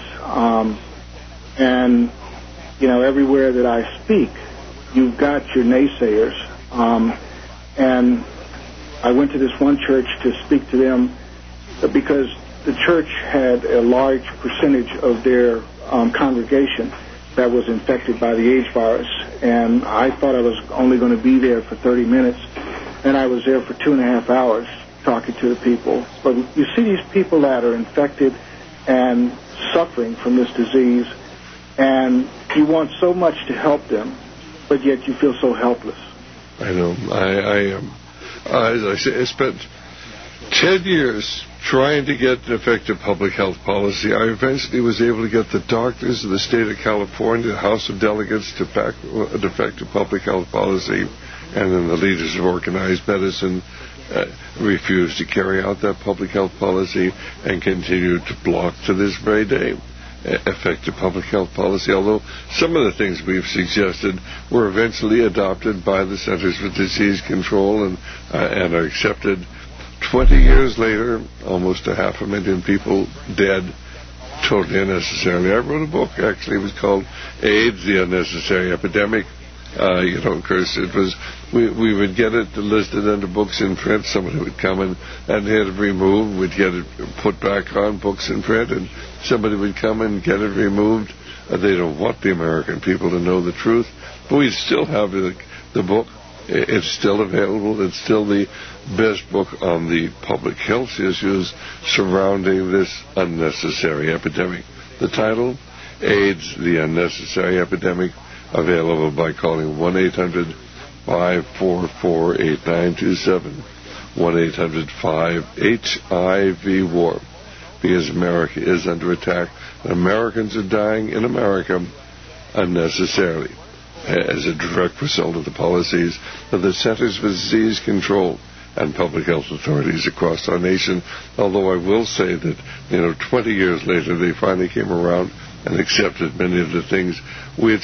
and everywhere that I speak, you've got your naysayers, and I went to this one church to speak to them because the church had a large percentage of their congregation that was infected by the AIDS virus, and I thought I was only going to be there for 30 minutes, and I was there for 2.5 hours talking to the people. But you see these people that are infected and suffering from this disease, and you want so much to help them, but yet you feel so helpless. I know. As I say, I spent 10 years trying to get an effective public health policy. I eventually was able to get the doctors of the state of California, the House of Delegates, to back an effective public health policy, and then the leaders of organized medicine refused to carry out that public health policy and continued to block to this very day effective public health policy, although some of the things we've suggested were eventually adopted by the Centers for Disease Control and are accepted. 20 years later, almost 500,000 people dead, totally unnecessarily. I wrote a book, actually. It was called AIDS, the Unnecessary Epidemic. Of course, it was, we would get it listed under books in print. Somebody would come and have it removed. We'd get it put back on books in print, and somebody would come and get it removed. They don't want the American people to know the truth. But we still have the book. It's still available. It's still the best book on the public health issues surrounding this unnecessary epidemic. The title, AIDS, the Unnecessary Epidemic, available by calling 1-800-544-8927, 1-800-5HIV-WAR, because America is under attack, and Americans are dying in America unnecessarily as a direct result of the policies of the Centers for Disease Control and public health authorities across our nation. Although I will say that, 20 years later, they finally came around and accepted many of the things we'd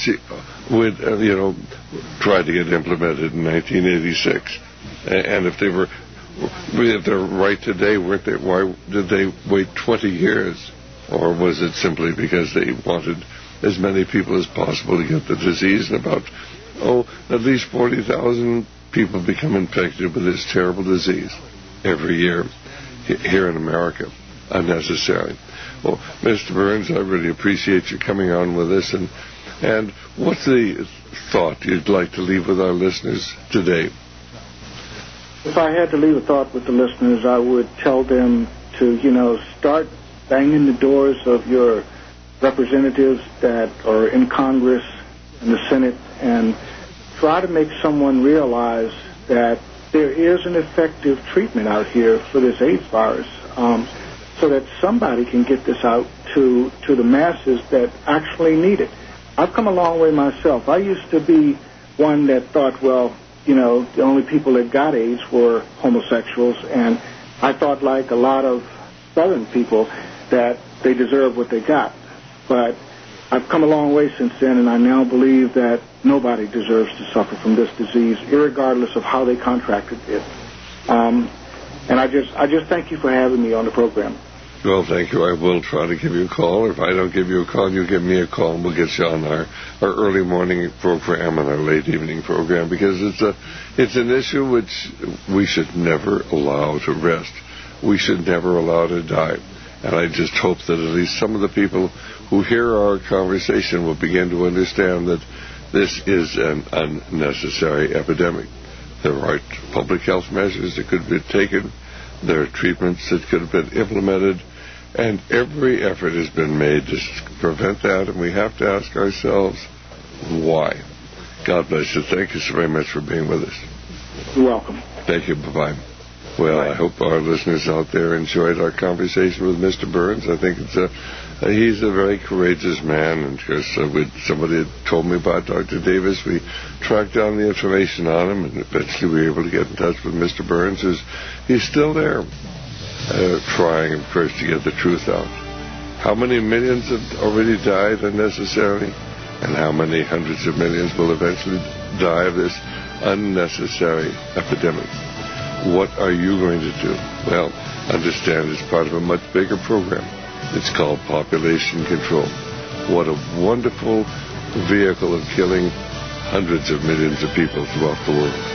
tried to get implemented in 1986. And if they're right today, weren't they? Why did they wait 20 years? Or was it simply because they wanted as many people as possible to get the disease, and about, at least 40,000 people become infected with this terrible disease every year here in America, unnecessarily. Well, Mr. Burns, I really appreciate you coming on with us, and what's the thought you'd like to leave with our listeners today? If I had to leave a thought with the listeners, I would tell them to, start banging the doors of your representatives that are in Congress and the Senate and try to make someone realize that there is an effective treatment out here for this AIDS virus, so that somebody can get this out to the masses that actually need it. I've come a long way myself. I used to be one that thought, well, you know, the only people that got AIDS were homosexuals, and I thought, like a lot of Southern people, that they deserved what they got. But I've come a long way since then, and I now believe that nobody deserves to suffer from this disease, irregardless of how they contracted it. And I just thank you for having me on the program. Well, thank you. I will try to give you a call. If I don't give you a call, you give me a call, and we'll get you on our early morning program and our late evening program, because it's an issue which we should never allow to rest. We should never allow to die. And I just hope that at least some of the people who hear our conversation will begin to understand that this is an unnecessary epidemic. There are public health measures that could be taken. There are treatments that could have been implemented. And every effort has been made to prevent that, and we have to ask ourselves, why? God bless you. Thank you so very much for being with us. You're welcome. Thank you. Bye-bye. Well, I hope our listeners out there enjoyed our conversation with Mr. Burns. I think he's a very courageous man, and because somebody had told me about Dr. Davis, we tracked down the information on him, and eventually we were able to get in touch with Mr. Burns. He's still there, trying, of course, to get the truth out. How many millions have already died unnecessarily, and how many hundreds of millions will eventually die of this unnecessary epidemic? What are you going to do? Well, understand it's part of a much bigger program. It's called population control. What a wonderful vehicle of killing hundreds of millions of people throughout the world.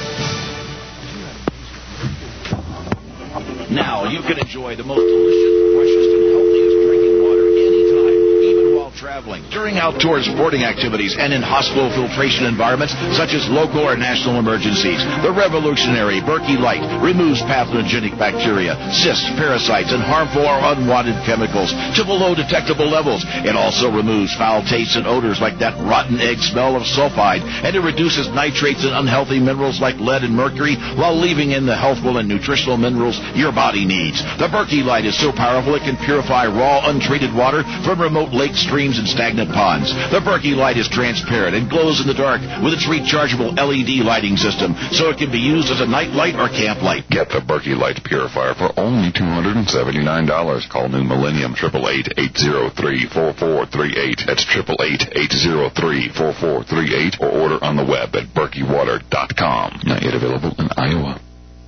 Now you can enjoy the most delicious, freshest, and healthiest drinking water anytime, even while traveling, during outdoor sporting activities, and in hospital filtration environments such as local or national emergencies. The revolutionary Berkey Light removes pathogenic bacteria, cysts, parasites, and harmful or unwanted chemicals to below detectable levels. It also removes foul tastes and odors like that rotten egg smell of sulfide, and it reduces nitrates and unhealthy minerals like lead and mercury while leaving in the healthful and nutritional minerals your body needs. The Berkey Light is so powerful it can purify raw, untreated water from remote lakes, streams, and stagnant ponds. The Berkey Light is transparent and glows in the dark with its rechargeable LED lighting system, so it can be used as a night light or camp light. Get the Berkey Light Purifier for only $279. Call New Millennium 888-803-4438. That's 888-803-4438, or order on the web at berkeywater.com. Not yet available in Iowa.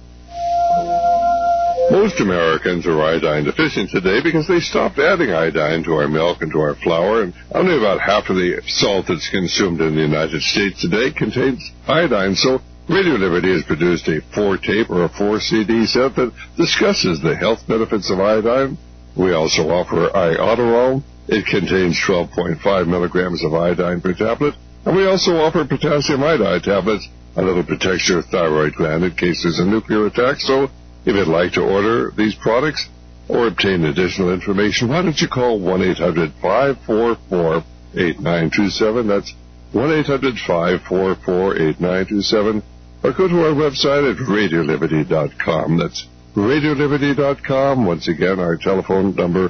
Most Americans are iodine deficient today because they stopped adding iodine to our milk and to our flour, and only about half of the salt that's consumed in the United States today contains iodine. So Radio Liberty has produced a 4-tape or a 4-CD set that discusses the health benefits of iodine. We also offer Iodoral. It contains 12.5 milligrams of iodine per tablet, and we also offer potassium iodide tablets. Another protects your thyroid gland in case there's a nuclear attack. So if you'd like to order these products or obtain additional information, why don't you call 1-800-544-8927. That's 1-800-544-8927. Or go to our website at radioliberty.com. That's radioliberty.com. Once again, our telephone number,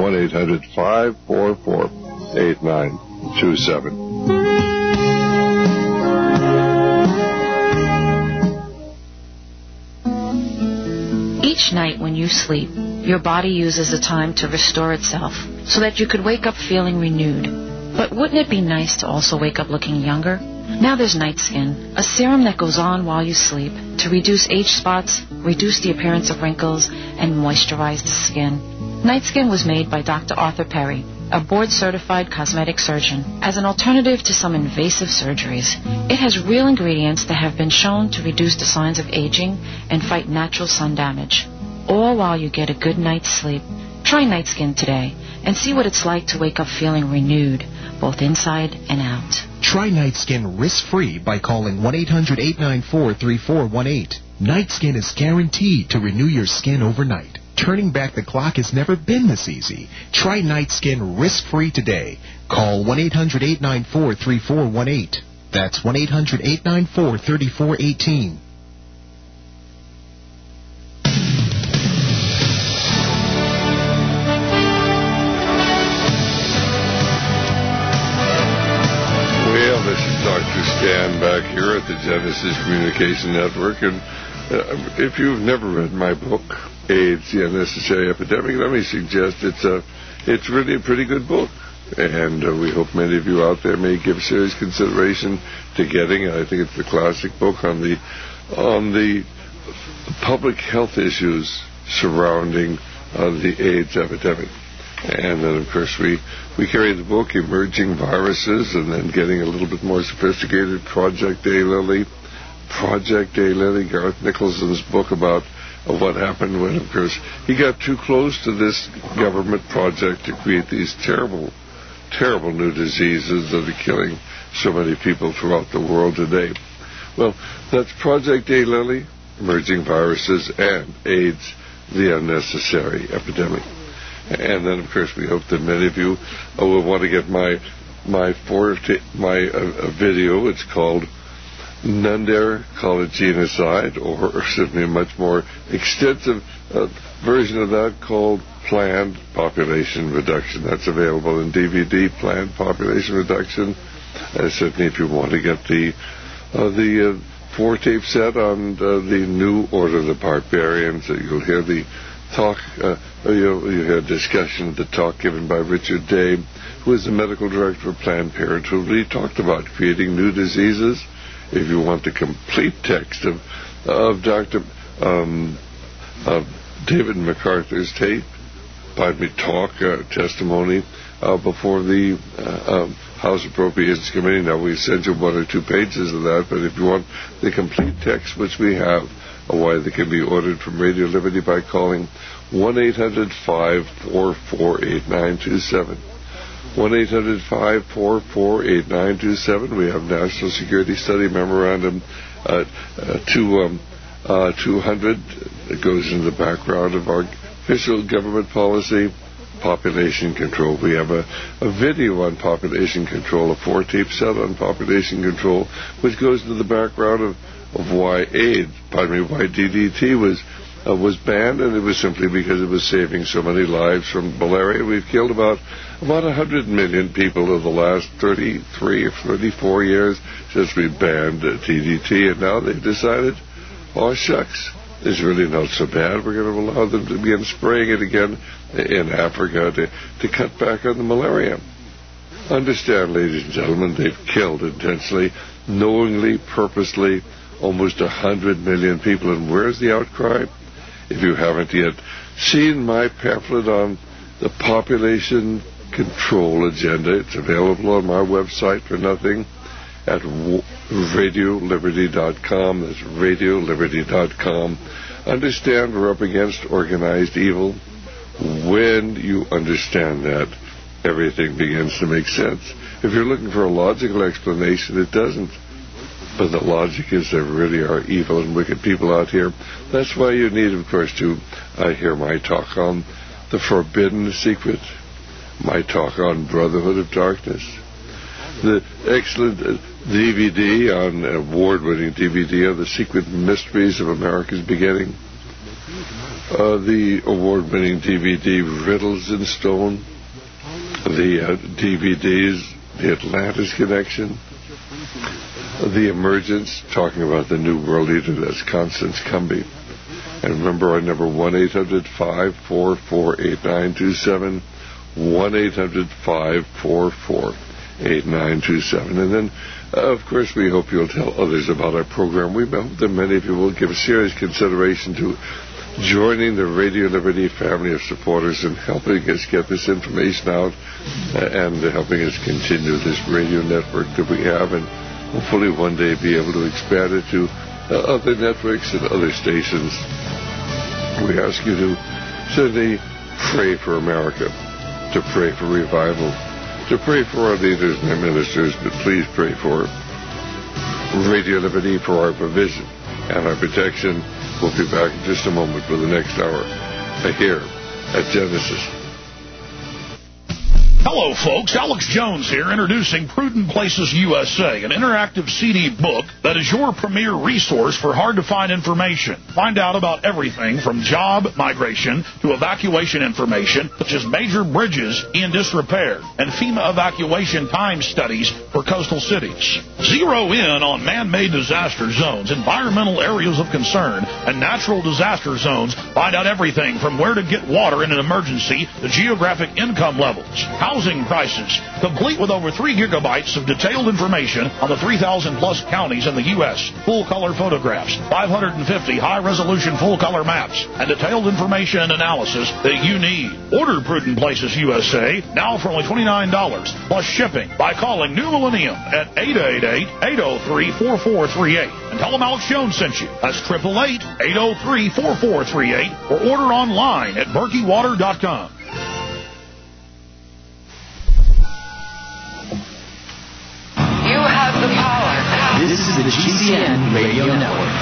1-800-544-8927. Each night when you sleep, your body uses the time to restore itself so that you could wake up feeling renewed. But wouldn't it be nice to also wake up looking younger? Now there's Night Skin, a serum that goes on while you sleep to reduce age spots, reduce the appearance of wrinkles, and moisturize the skin. Night Skin was made by Dr. Arthur Perry, a board-certified cosmetic surgeon. As an alternative to some invasive surgeries, it has real ingredients that have been shown to reduce the signs of aging and fight natural sun damage, all while you get a good night's sleep. Try Night Skin today and see what it's like to wake up feeling renewed, both inside and out. Try Night Skin risk-free by calling 1-800-894-3418. Night Skin is guaranteed to renew your skin overnight. Turning back the clock has never been this easy. Try Night Skin risk-free today. Call 1-800-894-3418. That's 1-800-894-3418. Well, this is Dr. Stan back here at the Genesis Communication Network, and if you've never read my book, AIDS, the Unnecessary Epidemic, let me suggest it's really a pretty good book, and we hope many of you out there may give serious consideration to getting it. I think it's the classic book on the public health issues surrounding the AIDS epidemic. And then, of course, we carry the book, Emerging Viruses, and then getting a little bit more sophisticated, Project Daylily, Garth Nicholson's book about what happened when, of course, he got too close to this government project to create these terrible, terrible new diseases that are killing so many people throughout the world today. Well, that's Project Daylily, Emerging Viruses, and AIDS, the Unnecessary Epidemic. And then, of course, we hope that many of you will want to get my video. It's called Nundir Call It Genocide, or certainly a much more extensive version of that called Planned Population Reduction. That's available in DVD, Planned Population Reduction. Certainly if you want to get the 4-tape set on the New Order of the Barbarians, you'll hear the talk, you hear a discussion of the talk given by Richard Day, who is the medical director of Planned Parenthood. He talked about creating new diseases. If you want the complete text of Dr. David MacArthur's testimony before the House Appropriations Committee. Now, we sent you 1 or 2 pages of that, but if you want the complete text, which we have, why they can be ordered from Radio Liberty by calling 1-800-544-8927. 1-800-544-8927. We have National Security Study Memorandum 200 that goes into the background of our official government policy, population control. We have a video on population control, a 4-tape set on population control, which goes into the background of why DDT was banned, and it was simply because it was saving so many lives from malaria. We've killed about 100 million people in the last 33 or 34 years since we banned DDT, and now they've decided, oh shucks, it's really not so bad. We're going to allow them to begin spraying it again in Africa to cut back on the malaria. Understand, ladies and gentlemen, they've killed intentionally, knowingly, purposely, almost 100 million people. And where's the outcry? If you haven't yet seen my pamphlet on the population control agenda, it's available on my website for nothing at RadioLiberty.com. That's RadioLiberty.com. Understand we're up against organized evil. When you understand that, everything begins to make sense. If you're looking for a logical explanation, it doesn't. But the logic is there really are evil and wicked people out here. That's why you need, of course, to hear my talk on The Forbidden Secret, my talk on Brotherhood of Darkness, the excellent DVD on award-winning DVD on The Secret Mysteries of America's Beginning, the award-winning DVD Riddles in Stone, the DVDs The Atlantis Connection, The Emergence, talking about the New World Leader, that's Constance Cumby. And remember our number, 1-800-544-8927, 1-800-544-8927. And then, of course, we hope you'll tell others about our program. We hope that many of you will give serious consideration to joining the Radio Liberty family of supporters and helping us get this information out and helping us continue this radio network that we have, and hopefully one day be able to expand it to other networks and other stations. We ask you to certainly pray for America, to pray for revival, to pray for our leaders and our ministers, but please pray for Radio Liberty, for our provision and our protection. We'll be back in just a moment for the next hour. here at Genesis. Hello, folks. Alex Jones here, introducing Prudent Places USA, an interactive CD book that is your premier resource for hard-to-find information. Find out about everything from job migration to evacuation information, such as major bridges in disrepair and FEMA evacuation time studies for coastal cities. Zero in on man-made disaster zones, environmental areas of concern, and natural disaster zones. Find out everything from where to get water in an emergency to geographic income levels, housing prices, complete with over 3 gigabytes of detailed information on the 3,000-plus counties in the U.S., full-color photographs, 550 high-resolution full-color maps, and detailed information and analysis that you need. Order Prudent Places USA now for only $29 plus shipping by calling New Millennium at 888-803-4438 and tell them Alex Jones sent you. That's 888-803-4438 or order online at BerkeyWater.com. You have the power. This is the GCN Radio Network.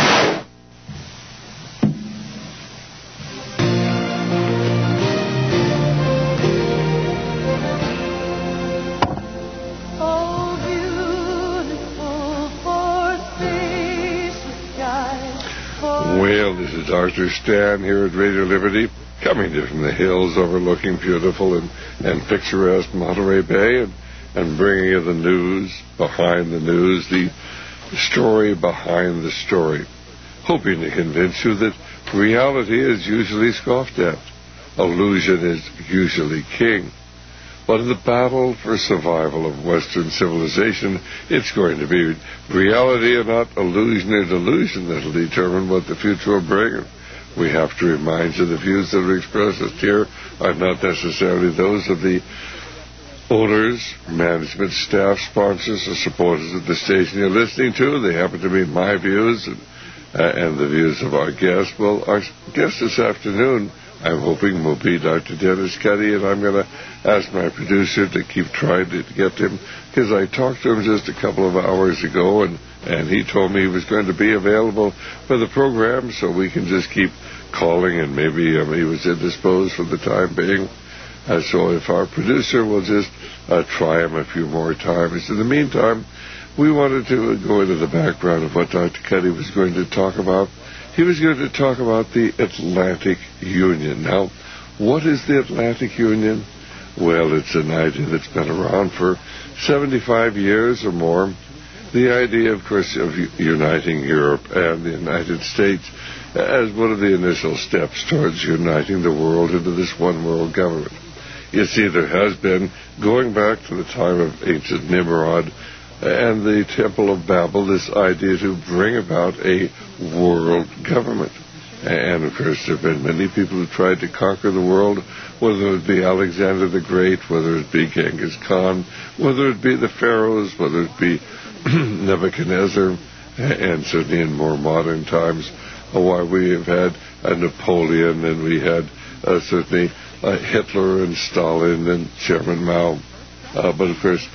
Well, this is Dr. Stan here at Radio Liberty, coming to you from the hills overlooking beautiful and picturesque Monterey Bay, and bringing you the news behind the news, the story behind the story, hoping to convince you that reality is usually scoffed at, illusion is usually king. But in the battle for survival of Western civilization, it's going to be reality and not illusion or delusion that will determine what the future will bring. We have to remind you the views that are expressed here are not necessarily those of the owners, management, staff, sponsors, or supporters of the station you're listening to. They happen to be my views and the views of our guest. Well, our guest this afternoon, I'm hoping, will be Dr. Dennis Cuddy, and I'm going to ask my producer to keep trying to get him, because I talked to him just a couple of hours ago, and he told me he was going to be available for the program, so we can just keep calling, and maybe he was indisposed for the time being. So if our producer will just try him a few more times. In the meantime, we wanted to go into the background of what Dr. Cuddy was going to talk about. He was going to talk about the Atlantic Union. Now, what is the Atlantic Union? Well, it's an idea that's been around for 75 years or more. The idea, of course, of uniting Europe and the United States as one of the initial steps towards uniting the world into this one world government. You see, there has been, going back to the time of ancient Nimrod and the Temple of Babel, this idea to bring about a world government. And, of course, there have been many people who tried to conquer the world, whether it be Alexander the Great, whether it be Genghis Khan, whether it be the pharaohs, whether it be Nebuchadnezzar, and certainly in more modern times, why we have had Napoleon, and we had certainly Hitler and Stalin and Chairman Mao. But, of course,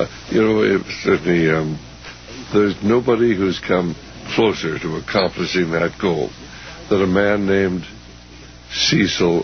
certainly there's nobody who's come closer to accomplishing that goal than a man named Cecil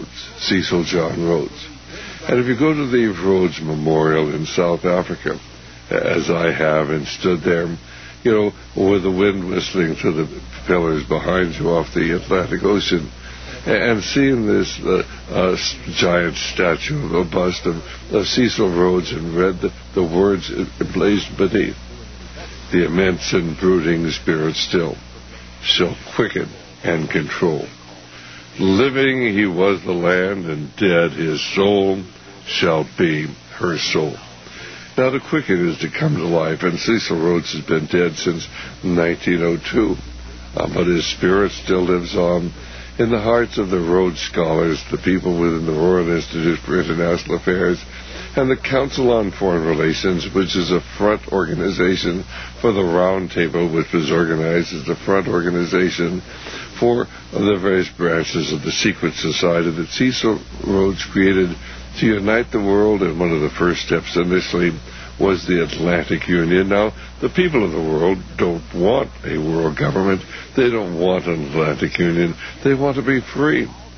John Rhodes. And if you go to the Rhodes Memorial in South Africa, as I have, and stood there, with the wind whistling to the pillars behind you off the Atlantic Ocean, and seeing this giant statue, a bust of Cecil Rhodes, and read the words emblazoned beneath: the immense and brooding spirit still shall quicken and control. Living he was the land, and dead his soul shall be her soul. Now, to quicken is to come to life, and Cecil Rhodes has been dead since 1902, but his spirit still lives on in the hearts of the Rhodes Scholars, the people within the Royal Institute for International Affairs, and the Council on Foreign Relations, which is a front organization for the Round Table, which was organized as the front organization for the various branches of the secret society that Cecil Rhodes created to unite the world, and one of the first steps initially was the Atlantic Union. Now, the people of the world don't want a world government. They don't want an Atlantic Union. They want to be free.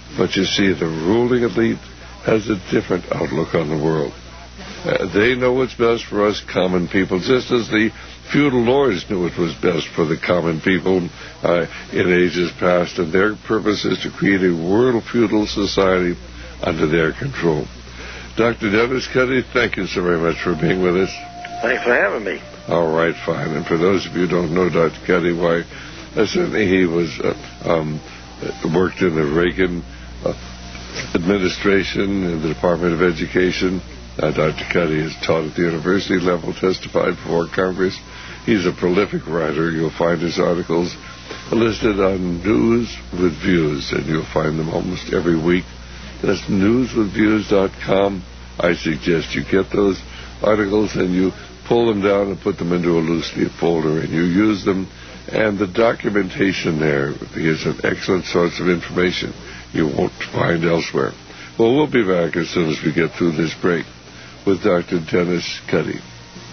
But you see, the ruling elite has a different outlook on the world. They know what's best for us common people, just as the feudal lords knew it was best for the common people in ages past, and their purpose is to create a world feudal society under their control. Dr. Dennis Cuddy, thank you so very much for being with us. Thanks for having me. All right, fine. And for those of you who don't know Dr. Cuddy, why, certainly he was worked in the Reagan administration in the Department of Education. Dr. Cuddy has taught at the university level, testified before Congress. He's a prolific writer. You'll find his articles listed on News with Views, and you'll find them almost every week. That's newswithviews.com. I suggest you get those articles and you pull them down and put them into a loose leaf folder, and you use them. And the documentation there is an excellent source of information you won't find elsewhere. Well, we'll be back as soon as we get through this break with Dr. Dennis Cuddy.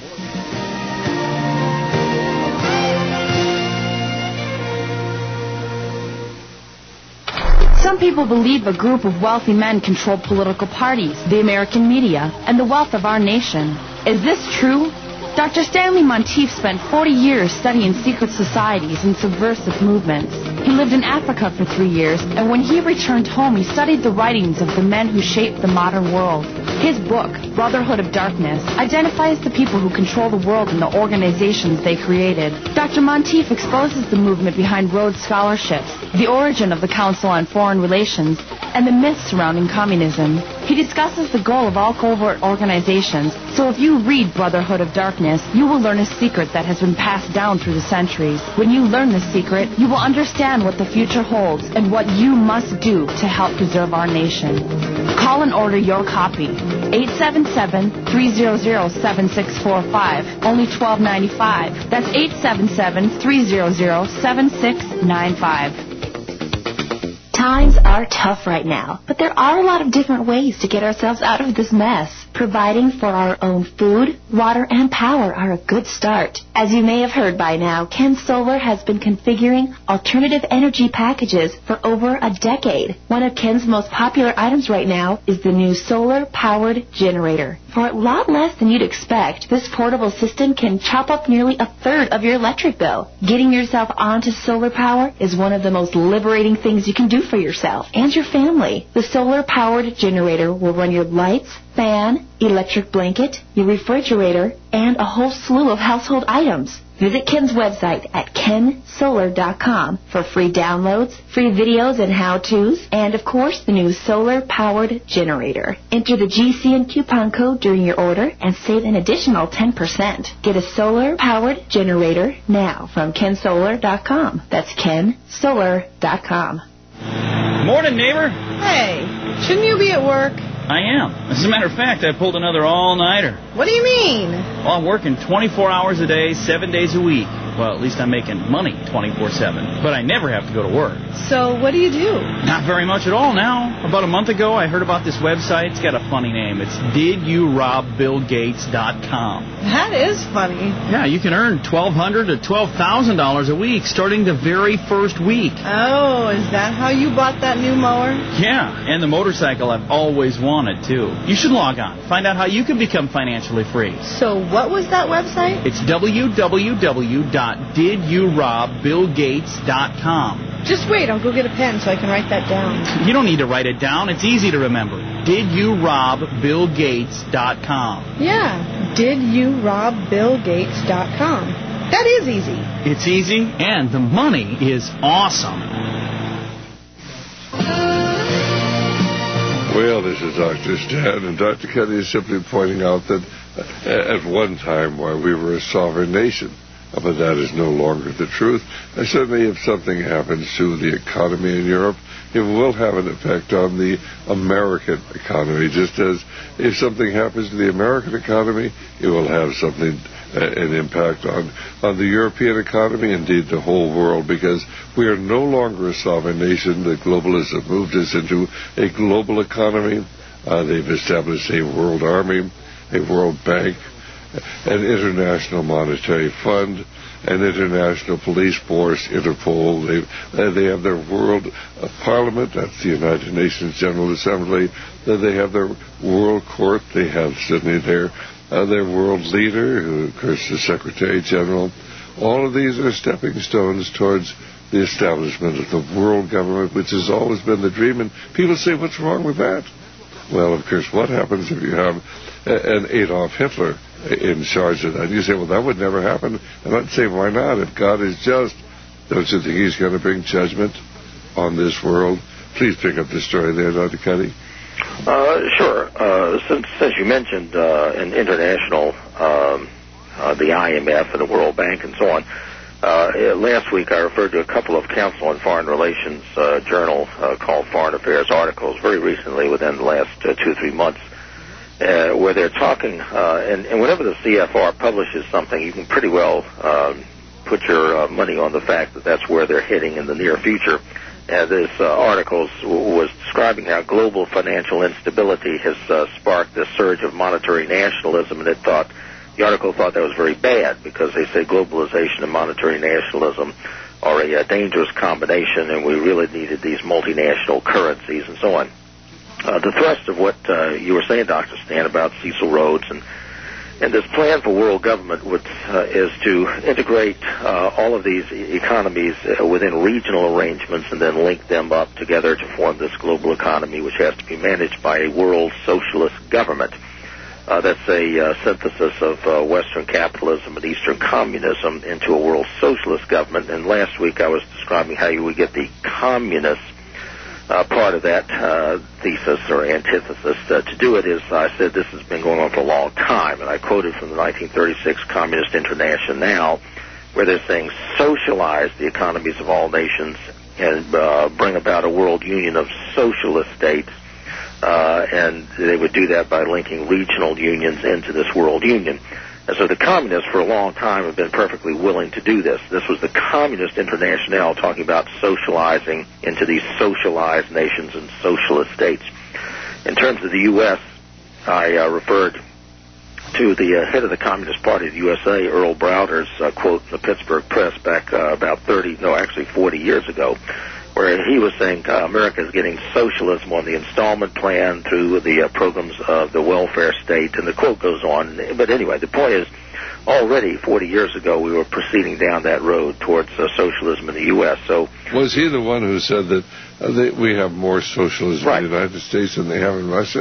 Some people believe a group of wealthy men control political parties, the American media, and the wealth of our nation. Is this true? Dr. Stanley Monteith spent 40 years studying secret societies and subversive movements. He lived in Africa for 3 years, and when he returned home, he studied the writings of the men who shaped the modern world. His book, Brotherhood of Darkness, identifies the people who control the world and the organizations they created. Dr. Monteith exposes the movement behind Rhodes Scholarships, the origin of the Council on Foreign Relations, and the myths surrounding communism. He discusses the goal of all covert organizations, so if you read Brotherhood of Darkness, you will learn a secret that has been passed down through the centuries. When you learn this secret, you will understand what the future holds and what you must do to help preserve our nation. Call and order your copy. 877-300-7645. Only $12.95. That's 877-300-7695. Times are tough right now, but there are a lot of different ways to get ourselves out of this mess. Providing for our own food, water, and power are a good start. As you may have heard by now, Ken Solar has been configuring alternative energy packages for over a decade. One of Ken's most popular items right now is the new solar-powered generator. For a lot less than you'd expect, this portable system can chop up nearly a third of your electric bill. Getting yourself onto solar power is one of the most liberating things you can do for yourself and your family. The solar-powered generator will run your lights, fan, electric blanket, your refrigerator, and a whole slew of household items. Visit Ken's website at kensolar.com for free downloads, free videos and how-tos, and of course the new solar-powered generator. Enter the GCN coupon code during your order and save an additional 10%. Get a solar-powered generator now from kensolar.com. That's kensolar.com. Morning, neighbor. Hey, shouldn't you be at work? I am. As a matter of fact, I pulled another all-nighter. What do you mean? Well, I'm working 24 hours a day, 7 days a week. Well, at least I'm making money 24/7. But I never have to go to work. So what do you do? Not very much at all now. About a month ago, I heard about this website. It's got a funny name. It's DidYouRobBillGates.com. That is funny. Yeah, you can earn $1,200 to $12,000 a week starting the very first week. Oh, is that how you bought that new mower? Yeah, and the motorcycle I've always wanted, too. You should log on. Find out how you can become financially free. So what was that website? It's www.DidYouRobBillGates.com. Just wait, I'll go get a pen so I can write that down. You don't need to write it down. It's easy to remember. DidYouRobBillGates.com. Yeah, DidYouRobBillGates.com. That is easy. It's easy, and the money is awesome. Well, this is Dr. Stan, and Dr. Cuddy is simply pointing out that at one time, while we were a sovereign nation, but that is no longer the truth. Certainly, if something happens to the economy in Europe, it will have an effect on the American economy, just as if something happens to the American economy, it will have an impact on the European economy, indeed the whole world, because we are no longer a sovereign nation. The globalists have moved us into a global economy. They've established a world army, a world bank, an international monetary fund, an international police force, Interpol. They have their world parliament, that's the United Nations General Assembly. They have their world court. They have Sydney there, their world leader, who, of course, is the Secretary General. All of these are stepping stones towards the establishment of the world government, which has always been the dream. And people say, what's wrong with that? Well, of course, what happens if you have an Adolf Hitler in charge of that? You say, well, that would never happen. And I'd say, why not? If God is just, don't you think he's going to bring judgment on this world? Please pick up the story there, Dr. Cuddy. Sure. Since you mentioned an international, the IMF and the World Bank and so on, last week I referred to a couple of Council on Foreign Relations journal called Foreign Affairs articles very recently within the last 2 or 3 months where they're talking, and whenever the CFR publishes something, you can pretty well put your money on the fact that that's where they're heading in the near future. This article was describing how global financial instability has sparked this surge of monetary nationalism, and the article thought that was very bad because they say globalization and monetary nationalism are a dangerous combination, and we really needed these multinational currencies and so on. The thrust of what you were saying, Dr. Stan, about Cecil Rhodes and this plan for world government is to integrate all of these economies within regional arrangements and then link them up together to form this global economy, which has to be managed by a world socialist government. That's a synthesis of Western capitalism and Eastern communism into a world socialist government. And last week I was describing how you would get the communist part of that thesis or antithesis. To do it is, I said, this has been going on for a long time, and I quoted from the 1936 Communist Internationale, where they're saying socialize the economies of all nations and bring about a world union of socialist states, and they would do that by linking regional unions into this world union. And so the communists for a long time have been perfectly willing to do this. This was the Communist Internationale talking about socializing into these socialized nations and socialist states. In terms of the U.S., I referred to the head of the Communist Party of the USA, Earl Browder's quote in the Pittsburgh Press back about 40 years ago, where he was saying America is getting socialism on the installment plan through the programs of the welfare state, and the quote goes on. But anyway, the point is, already 40 years ago, we were proceeding down that road towards socialism in the U.S. So, was he the one who said that we have more socialism in the United States than they have in Russia?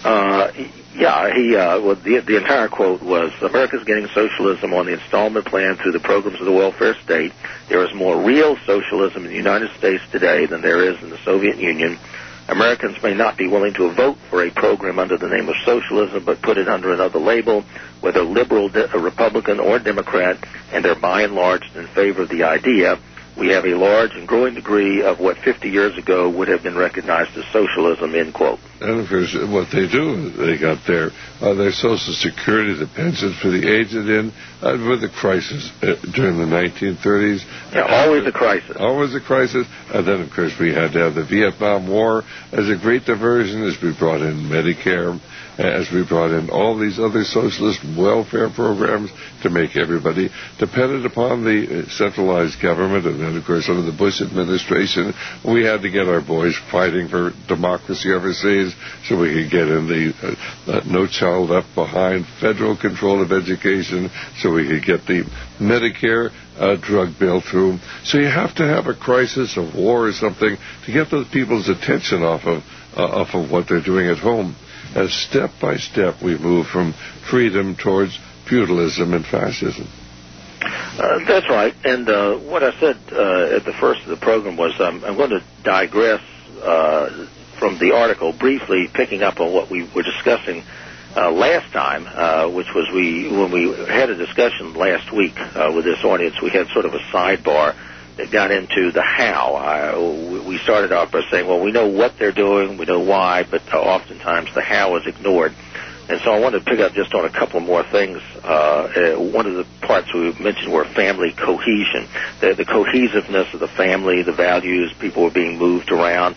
Yeah, the entire quote was, America's getting socialism on the installment plan through the programs of the welfare state. There is more real socialism in the United States today than there is in the Soviet Union. Americans may not be willing to vote for a program under the name of socialism, but put it under another label, whether liberal, Republican, or Democrat, and they're by and large in favor of the idea. We have a large and growing degree of what 50 years ago would have been recognized as socialism, end quote. And, of course, what they do, they got their Social Security, the pensions for the aged in, with the crisis during the 1930s. Yeah, always a crisis. Always a crisis. And then, of course, we had to have the Vietnam War as a great diversion as we brought in Medicare, as we brought in all these other socialist welfare programs to make everybody dependent upon the centralized government. And then, of course, under the Bush administration, we had to get our boys fighting for democracy overseas so we could get in the No Child Left Behind federal control of education, so we could get the Medicare drug bill through. So you have to have a crisis, a war or something to get those people's attention off of what they're doing at home. As step by step we move from freedom towards feudalism and fascism. That's right. And what I said at the first of the program was I'm going to digress from the article briefly, picking up on what we were discussing last time, which was when we had a discussion last week with this audience, we had sort of a sidebar that got into the how. We started off by saying, well, we know what they're doing, we know why, but oftentimes the how is ignored. And so I wanted to pick up just on a couple more things. One of the parts we mentioned were family cohesion, the cohesiveness of the family, the values, people were being moved around.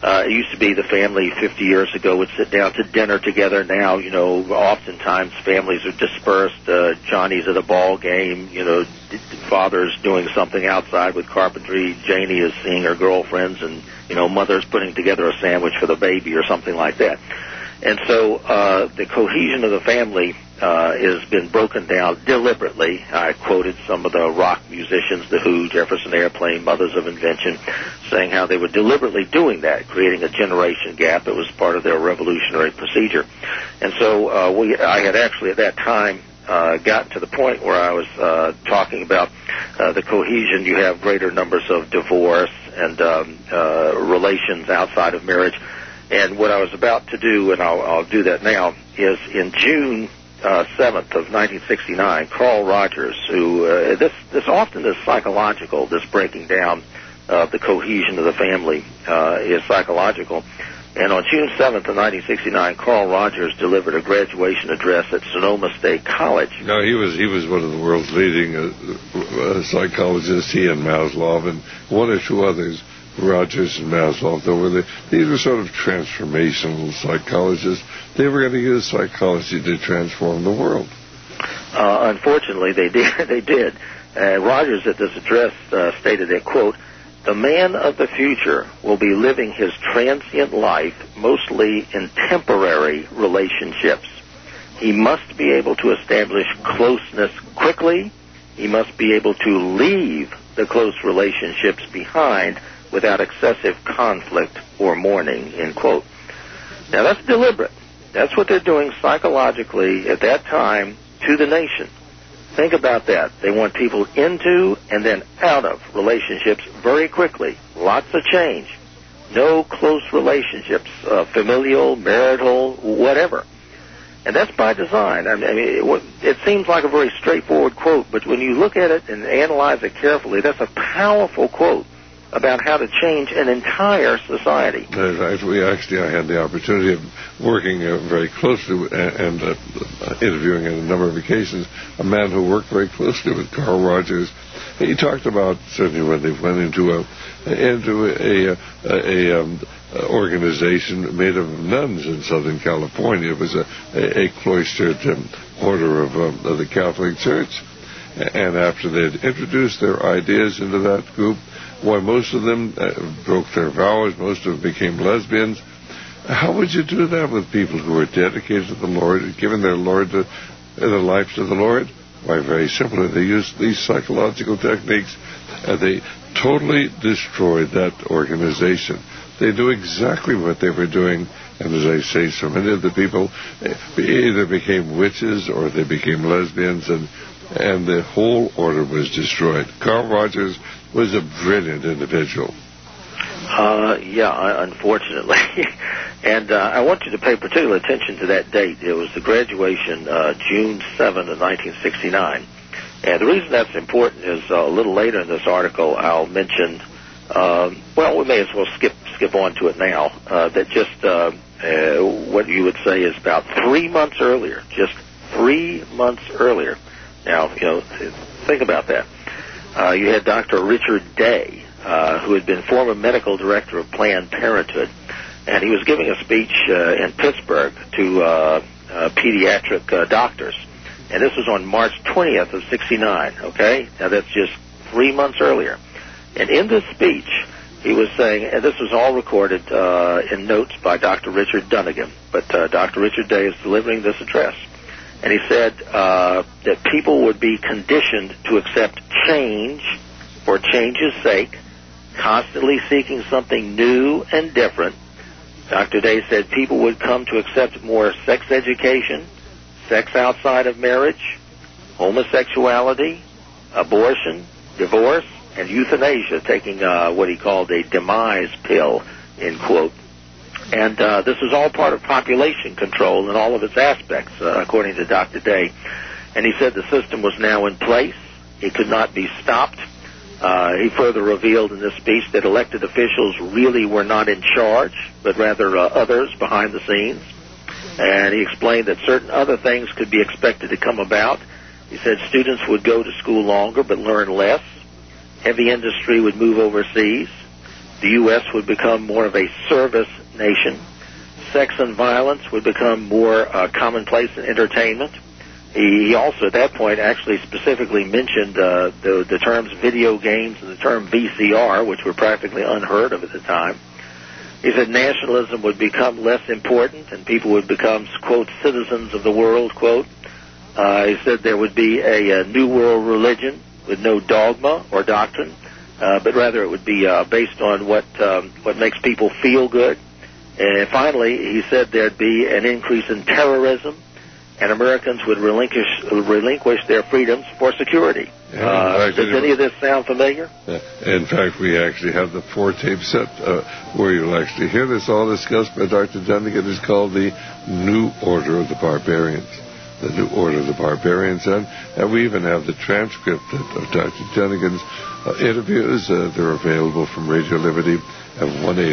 It used to be the family 50 years ago would sit down to dinner together. Now, oftentimes families are dispersed. Johnny's at a ball game. Father's doing something outside with carpentry. Janie is seeing her girlfriends, and, mother's putting together a sandwich for the baby or something like that. And so the cohesion of the family has been broken down deliberately. I quoted some of the rock musicians, The Who, Jefferson Airplane, Mothers of Invention, saying how they were deliberately doing that, creating a generation gap. It was part of their revolutionary procedure. And so I had actually at that time gotten to the point where I was talking about the cohesion. You have greater numbers of divorce and relations outside of marriage. And what I was about to do, and I'll do that now, is in June 7th of 1969, Carl Rogers, who this often is psychological, this breaking down of the cohesion of the family is psychological. And on June 7th of 1969, Carl Rogers delivered a graduation address at Sonoma State College. No, he was one of the world's leading psychologists, he and Maslow, and one or two others. Rogers and Maslow, these were sort of transformational psychologists. They were going to use psychology to transform the world. Unfortunately, they did. Rogers at this address stated that, quote, "The man of the future will be living his transient life mostly in temporary relationships. He must be able to establish closeness quickly. He must be able to leave the close relationships behind without excessive conflict or mourning," end quote. Now, that's deliberate. That's what they're doing psychologically at that time to the nation. Think about that. They want people into and then out of relationships very quickly. Lots of change. No close relationships, familial, marital, whatever. And that's by design. I mean, it seems like a very straightforward quote, but when you look at it and analyze it carefully, that's a powerful quote about how to change an entire society. I had the opportunity of working very closely and interviewing on a number of occasions a man who worked very closely with Carl Rogers. He talked about certainly when they went into a organization made of nuns in Southern California. It was a cloistered order of the Catholic Church. And after they'd introduced their ideas into that group, why most of them broke their vows, most of them became lesbians. How would you do that with people who were dedicated to the Lord and given their life to the Lord? Why, very simply, they used these psychological techniques and they totally destroyed that organization. They knew exactly what they were doing, and as I say, so many of the people either became witches or they became lesbians, and the whole order was destroyed. Carl Rogers was a brilliant individual. Unfortunately. And I want you to pay particular attention to that date. It was the graduation, June 7th of 1969. And the reason that's important is a little later in this article I'll mention, we may as well skip on to it now, that just what you would say is about 3 months earlier, just 3 months earlier. Now, think about that. You had Dr. Richard Day, who had been former medical director of Planned Parenthood, and he was giving a speech in Pittsburgh to pediatric doctors. And this was on March 20th of 69, okay? Now, that's just 3 months earlier. And in this speech, he was saying, and this was all recorded in notes by Dr. Richard Dunnigan, but Dr. Richard Day is delivering this address. And he said that people would be conditioned to accept change for change's sake, constantly seeking something new and different. Dr. Day said people would come to accept more sex education, sex outside of marriage, homosexuality, abortion, divorce, and euthanasia, taking what he called a demise pill, end quote. And this is all part of population control in all of its aspects, according to Dr. Day. And he said the system was now in place. It could not be stopped. He further revealed in this speech that elected officials really were not in charge, but rather others behind the scenes. And he explained that certain other things could be expected to come about. He said students would go to school longer but learn less. Heavy industry would move overseas. The U.S. would become more of a service nation. Sex and violence would become more commonplace in entertainment. He also, at that point, actually specifically mentioned the terms video games and the term VCR, which were practically unheard of at the time. He said nationalism would become less important and people would become, quote, citizens of the world, quote. He said there would be a new world religion with no dogma or doctrine, but rather it would be based on what makes people feel good. And finally, he said there'd be an increase in terrorism, and Americans would relinquish their freedoms for security. Does any of this sound familiar? In fact, we actually have the 4-tape set where you'll actually hear this all discussed by Dr. Dunnigan. It's called the New Order of the Barbarians. The New Order of the Barbarians. And we even have the transcript of Dr. Dunnigan's interviews. They're available from Radio Liberty at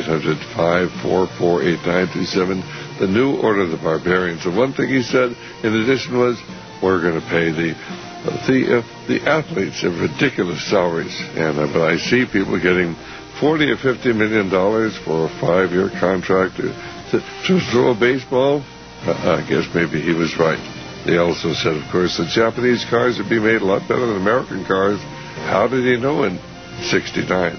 1-800-544-8937. The New Order of the Barbarians. And one thing he said in addition was, we're going to pay the athletes ridiculous salaries. But I see people getting $40 or $50 million for a 5-year contract to throw a baseball. I guess maybe he was right. They also said, of course, that Japanese cars would be made a lot better than American cars. How did he know in '69?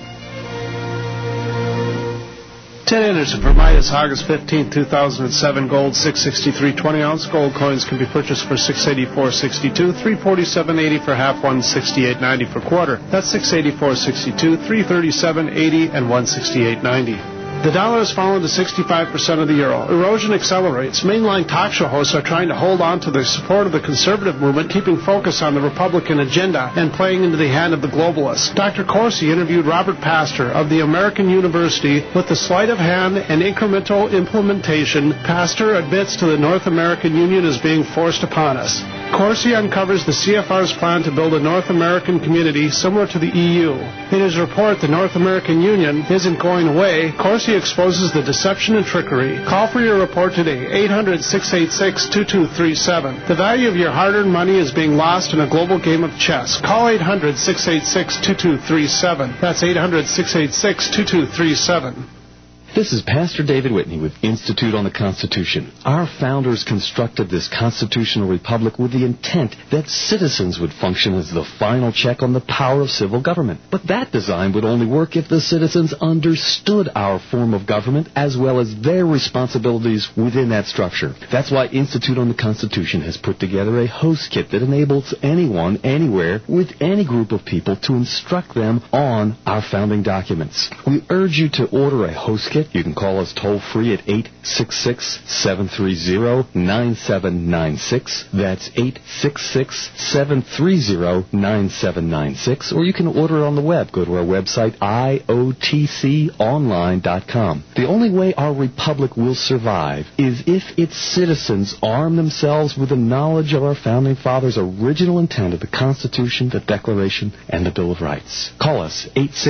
Ted Anderson for Midas, August 15, 2007. Gold, $663 20-ounce. Gold coins can be purchased for $684.62, $347.80 for half, $168.90 for quarter. That's $684.62, $337.80, and $168.90. The dollar has fallen to 65% of the euro. Erosion accelerates. Mainline talk show hosts are trying to hold on to the support of the conservative movement, keeping focus on the Republican agenda and playing into the hand of the globalists. Dr. Corsi interviewed Robert Pastor of the American University. With the sleight of hand and incremental implementation, Pastor admits to the North American Union as being forced upon us. Corsi uncovers the CFR's plan to build a North American community similar to the EU. In his report, The North American Union Isn't Going Away, Corsi exposes the deception and trickery. Call for your report today, 800-686-2237. The value of your hard-earned money is being lost in a global game of chess. Call 800-686-2237. That's 800-686-2237. This is Pastor David Whitney with Institute on the Constitution. Our founders constructed this constitutional republic with the intent that citizens would function as the final check on the power of civil government. But that design would only work if the citizens understood our form of government as well as their responsibilities within that structure. That's why Institute on the Constitution has put together a host kit that enables anyone, anywhere, with any group of people to instruct them on our founding documents. We urge you to order a host kit. You can call us toll-free at 866-730-9796. That's 866-730-9796. Or you can order it on the web. Go to our website, iotconline.com. The only way our republic will survive is if its citizens arm themselves with the knowledge of our founding fathers' original intent of the Constitution, the Declaration, and the Bill of Rights. Call us,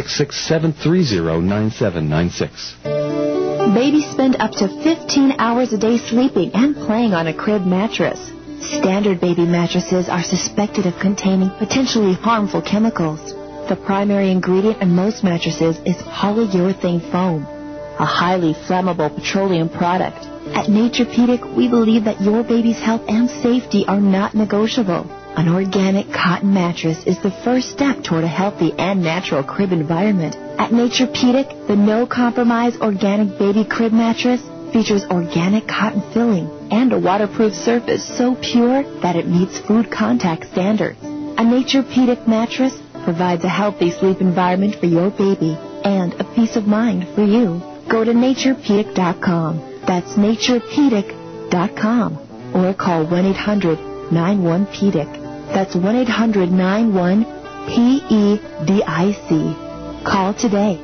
866-730-9796. Babies spend up to 15 hours a day sleeping and playing on a crib mattress. Standard baby mattresses are suspected of containing potentially harmful chemicals. The primary ingredient in most mattresses is polyurethane foam, a highly flammable petroleum product. At Naturepedic, we believe that your baby's health and safety are not negotiable. An organic cotton mattress is the first step toward a healthy and natural crib environment. At Naturepedic, the no-compromise organic baby crib mattress features organic cotton filling and a waterproof surface so pure that it meets food contact standards. A Naturepedic mattress provides a healthy sleep environment for your baby and a peace of mind for you. Go to Naturepedic.com. That's Naturepedic.com. Or call 1-800-91-PEDIC. That's 1-800-91-PEDIC. Call today.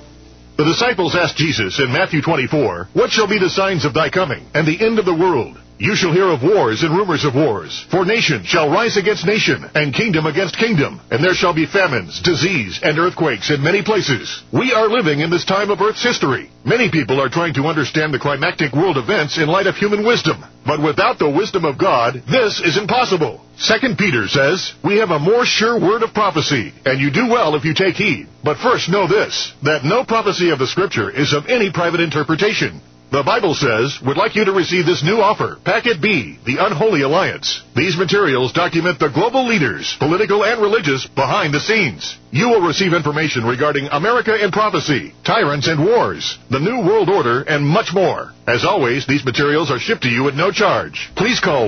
The disciples asked Jesus in Matthew 24, "What shall be the signs of thy coming and the end of the world?" You shall hear of wars and rumors of wars. For nation shall rise against nation, and kingdom against kingdom. And there shall be famines, disease, and earthquakes in many places. We are living in this time of Earth's history. Many people are trying to understand the climactic world events in light of human wisdom. But without the wisdom of God, this is impossible. 2 Peter says, we have a more sure word of prophecy, and you do well if you take heed. But first know this, that no prophecy of the Scripture is of any private interpretation. The Bible says, would like you to receive this new offer, Packet B, the Unholy Alliance. These materials document the global leaders, political and religious, behind the scenes. You will receive information regarding America in prophecy, tyrants and wars, the New World Order, and much more. As always, these materials are shipped to you at no charge. Please call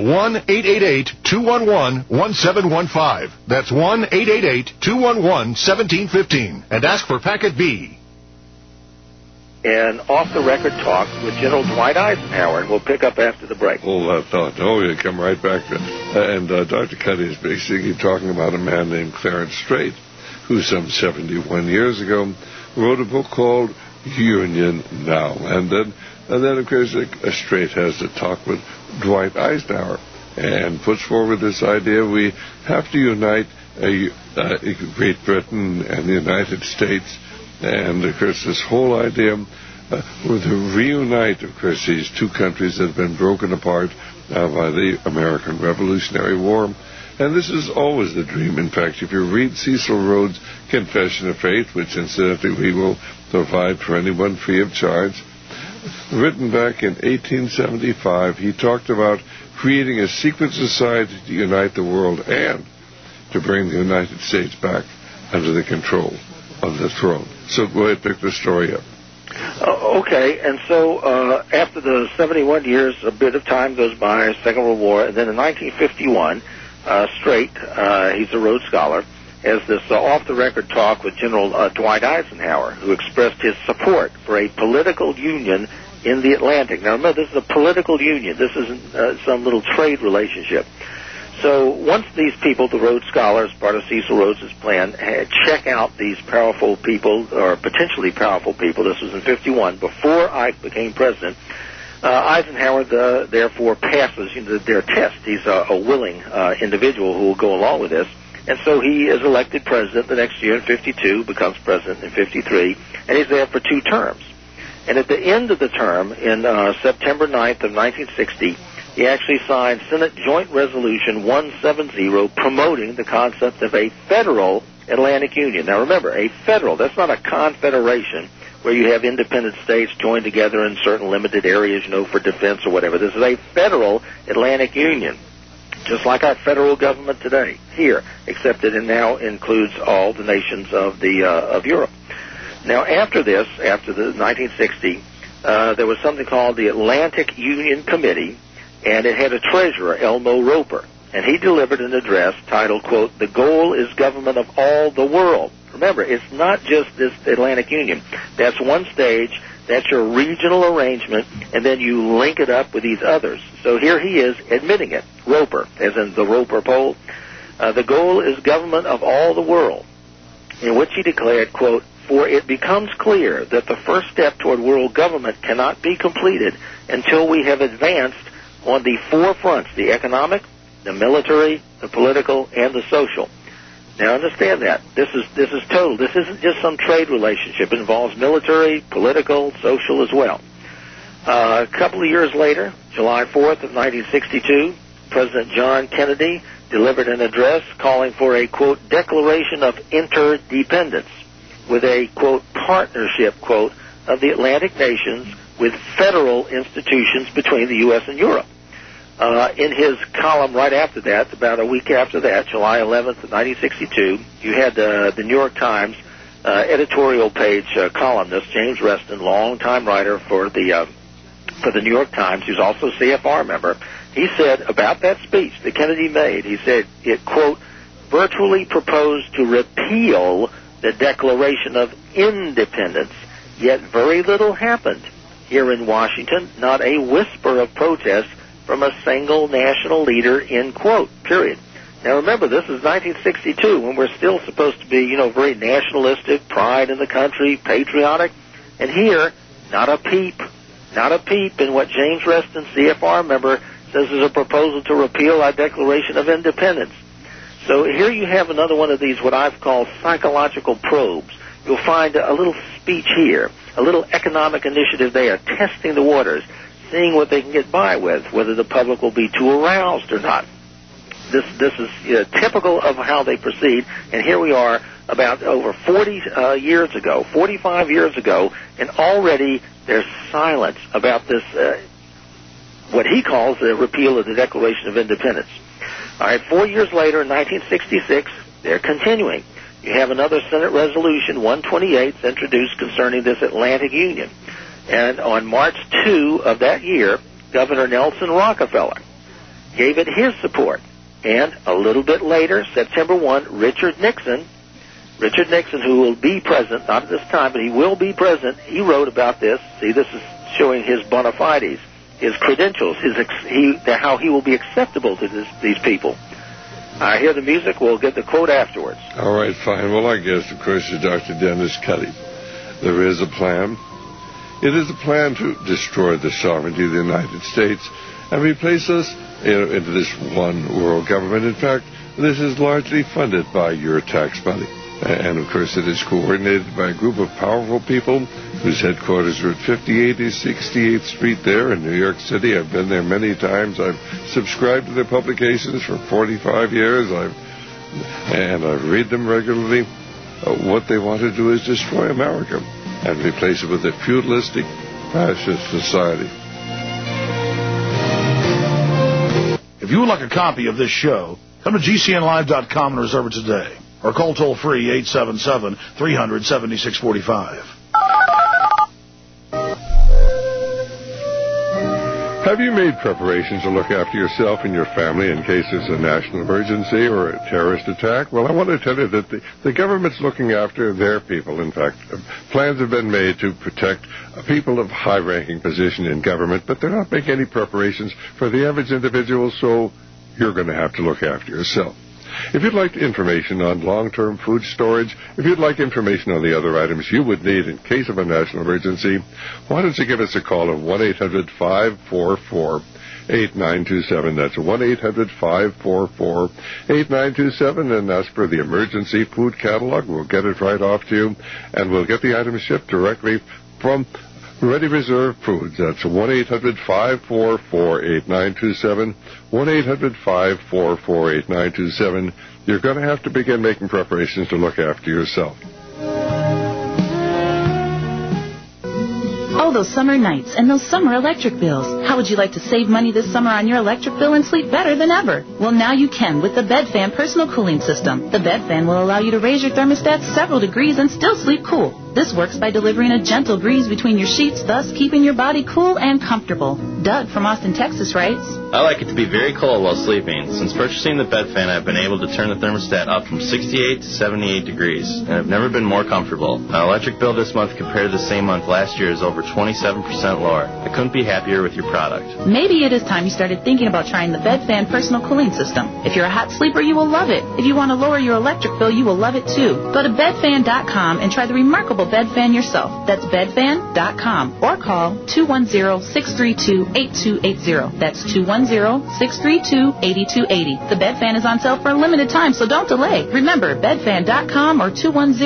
1-888-211-1715. That's 1-888-211-1715. And ask for Packet B. And off-the-record talk with General Dwight Eisenhower, and we'll pick up after the break. Hold that thought. Oh, you come right back to and Dr. Cuddy is basically talking about a man named Clarence Strait, who some 71 years ago wrote a book called Union Now. And then of course, Strait has a talk with Dwight Eisenhower and puts forward this idea we have to unite Great Britain and the United States. And, of course, this whole idea to reunite, of course, these two countries that have been broken apart by the American Revolutionary War. And this is always the dream. In fact, if you read Cecil Rhodes' Confession of Faith, which, incidentally, we will provide for anyone free of charge, written back in 1875, he talked about creating a secret society to unite the world and to bring the United States back under the control of the throne. So go ahead, pick the story up. Okay, and so after the 71 years, a bit of time goes by, Second World War, and then in 1951, Strait, he's a Rhodes Scholar, has this off-the-record talk with General Dwight Eisenhower, who expressed his support for a political union in the Atlantic. Now remember, this is a political union. This isn't some little trade relationship. So once these people, the Rhodes Scholars, part of Cecil Rhodes' plan, check out these powerful people, or potentially powerful people, this was in 51, before Ike became president, Eisenhower, therefore, passes their test. He's a willing individual who will go along with this. And so he is elected president the next year in 52, becomes president in 53, and he's there for 2 terms. And at the end of the term, in September 9th of 1960, he actually signed Senate Joint Resolution 170 promoting the concept of a federal Atlantic Union. Now remember, a federal, that's not a confederation where you have independent states joined together in certain limited areas, for defense or whatever. This is a federal Atlantic Union, just like our federal government today here, except that it now includes all the nations of Europe. Now after this, after the 1960, there was something called the Atlantic Union Committee, and it had a treasurer, Elmo Roper, and he delivered an address titled, quote, "The goal is government of all the world." Remember, it's not just this Atlantic Union. That's one stage, that's your regional arrangement, and then you link it up with these others. So here he is admitting it, Roper, as in the Roper poll. The goal is government of all the world, in which he declared, quote, "For it becomes clear that the first step toward world government cannot be completed until we have advanced on the 4 fronts, the economic, the military, the political, and the social." Now understand that. This is total. This isn't just some trade relationship. It involves military, political, social as well. A couple of years later, July 4th of 1962, President John Kennedy delivered an address calling for a, quote, "declaration of interdependence with a, quote, partnership, quote, of the Atlantic nations with federal institutions between the U.S. and Europe." In his column right after that, about a week after that, July 11th of 1962, you had the New York Times editorial page columnist, James Reston, longtime writer for the New York Times, who's also a CFR member. He said about that speech that Kennedy made, he said it, quote, "virtually proposed to repeal the Declaration of Independence, yet very little happened. Here in Washington, not a whisper of protest from a single national leader," end quote, period. Now remember, this is 1962, when we're still supposed to be, very nationalistic, pride in the country, patriotic. And here, not a peep in what James Reston, CFR member, This is a proposal to repeal our Declaration of Independence. So here you have another one of these, what I've called psychological probes. You'll find a little speech here, a little economic initiative there, testing the waters, seeing what they can get by with, whether the public will be too aroused or not. This is typical of how they proceed, and here we are about over 45 years ago, and already there's silence about this, what he calls the repeal of the Declaration of Independence. All right, 4 years later, in 1966, they're continuing. You have another Senate Resolution 128 introduced concerning this Atlantic Union. And on March 2 of that year, Governor Nelson Rockefeller gave it his support. And a little bit later, September 1, Richard Nixon, who will be president, not at this time, but he will be president, he wrote about this. See, this is showing his bona fides, his credentials, how he will be acceptable to these people. I hear the music. We'll get the quote afterwards. All right, fine. Well, our guest, of course, is Dr. Dennis Cuddy. There is a plan. It is a plan to destroy the sovereignty of the United States and replace us into this one world government. In fact, this is largely funded by your tax money. And, of course, it is coordinated by a group of powerful people whose headquarters are at 5080 68th Street there in New York City. I've been there many times. I've subscribed to their publications for 45 years. I read them regularly. What they want to do is destroy America and replace it with a feudalistic, fascist society. If you would like a copy of this show, come to GCNlive.com and reserve it today. Or call toll-free 877-300-7645. Have you made preparations to look after yourself and your family in case there's a national emergency or a terrorist attack? Well, I want to tell you that the government's looking after their people. In fact, plans have been made to protect people of high-ranking position in government, but they're not making any preparations for the average individual, so you're going to have to look after yourself. If you'd like information on long-term food storage, if you'd like information on the other items you would need in case of a national emergency, why don't you give us a call at 1-800-544-8927. That's 1-800-544-8927, and ask for the emergency food catalog. We'll get it right off to you, and we'll get the items shipped directly from Ready Reserve Foods. That's 1-800-544-8927, 1-800-544-8927. You're going to have to begin making preparations to look after yourself. Oh, those summer nights and those summer electric bills. How would you like to save money this summer on your electric bill and sleep better than ever? Well, now you can with the BedFan Personal Cooling System. The BedFan will allow you to raise your thermostat several degrees and still sleep cool. This works by delivering a gentle breeze between your sheets, thus keeping your body cool and comfortable. Doug from Austin, Texas writes, I like it to be very cold while sleeping. Since purchasing the BedFan, I've been able to turn the thermostat up from 68 to 78 degrees, and I've never been more comfortable. My electric bill this month compared to the same month last year is over 27% lower. I couldn't be happier with your product. Maybe it is time you started thinking about trying the BedFan Personal Cooling System. If you're a hot sleeper, you will love it. If you want to lower your electric bill, you will love it too. Go to bedfan.com and try the remarkable BedFan yourself. That's bedfan.com, or call 210-632-8280. That's 210-632-8280. The BedFan is on sale for a limited time, so don't delay. Remember, bedfan.com or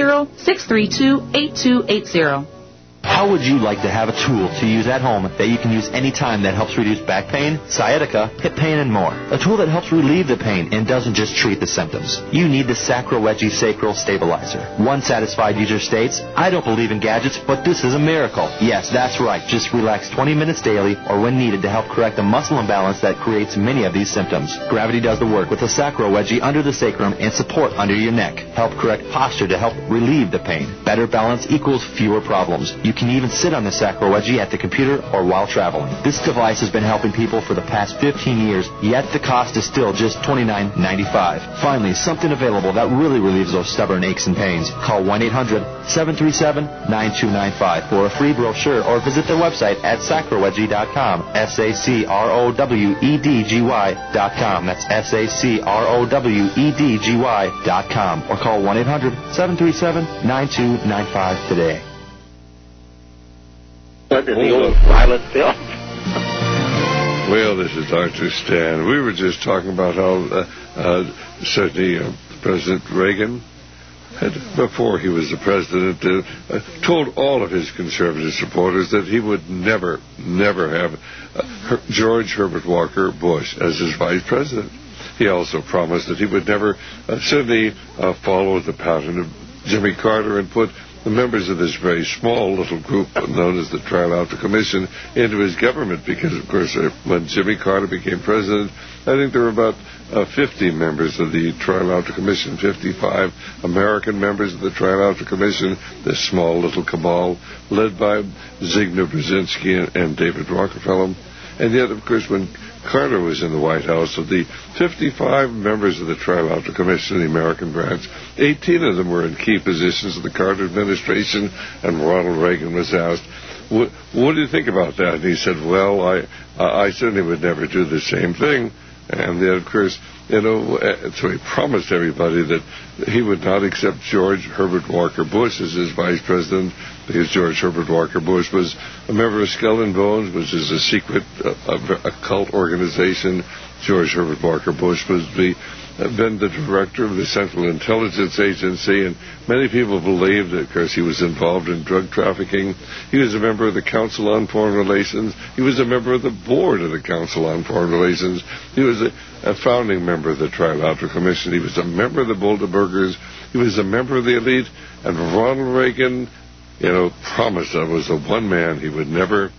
210-632-8280. How would you like to have a tool to use at home that you can use anytime that helps reduce back pain, sciatica, hip pain, and more? A tool that helps relieve the pain and doesn't just treat the symptoms. You need the Sacro-Wedgie Sacral Stabilizer. One satisfied user states, I don't believe in gadgets, but this is a miracle. Yes, that's right. Just relax 20 minutes daily or when needed to help correct the muscle imbalance that creates many of these symptoms. Gravity does the work with the Sacro-Wedgie under the sacrum and support under your neck. Help correct posture to help relieve the pain. Better balance equals fewer problems. You can even sit on the Sacro-Wedgie at the computer or while traveling. This device has been helping people for the past 15 years, yet the cost is still just $29.95. Finally, something available that really relieves those stubborn aches and pains. Call 1-800-737-9295 for a free brochure or visit their website at sacrowedgy.com. SACROWEDGY.com. That's SACROWEDGY.com. Or call 1-800-737-9295 today. In the old silent film. Well, this is Dr. Stan. We were just talking about how certainly President Reagan had, before he was the president, told all of his conservative supporters that he would never have George Herbert Walker Bush as his vice president. He also promised that he would never certainly follow the pattern of Jimmy Carter and put the members of this very small little group known as the Trilateral Commission into his government, because, of course, when Jimmy Carter became president, I think there were about 50 members of the Trilateral Commission, 55 American members of the Trilateral Commission, this small little cabal led by Zygmunt Brzezinski and David Rockefeller. And yet, of course, when Carter was in the White House, of the 55 members of the Trilateral Commission, the American branch, 18 of them were in key positions of the Carter administration, and Ronald Reagan was asked, what do you think about that? And he said, well, I certainly would never do the same thing. And then, of course, so he promised everybody that he would not accept George Herbert Walker Bush as his vice president, because George Herbert Walker Bush was a member of Skull and Bones, which is a secret occult organization. George Herbert Walker Bush was been the director of the Central Intelligence Agency, and many people believed that, of course, he was involved in drug trafficking. He was a member of the Council on Foreign Relations. He was a member of the board of the Council on Foreign Relations. He was a founding member of the Trilateral Commission. He was a member of the Bilderbergers. He was a member of the elite. And Ronald Reagan, promised that was the one man he would never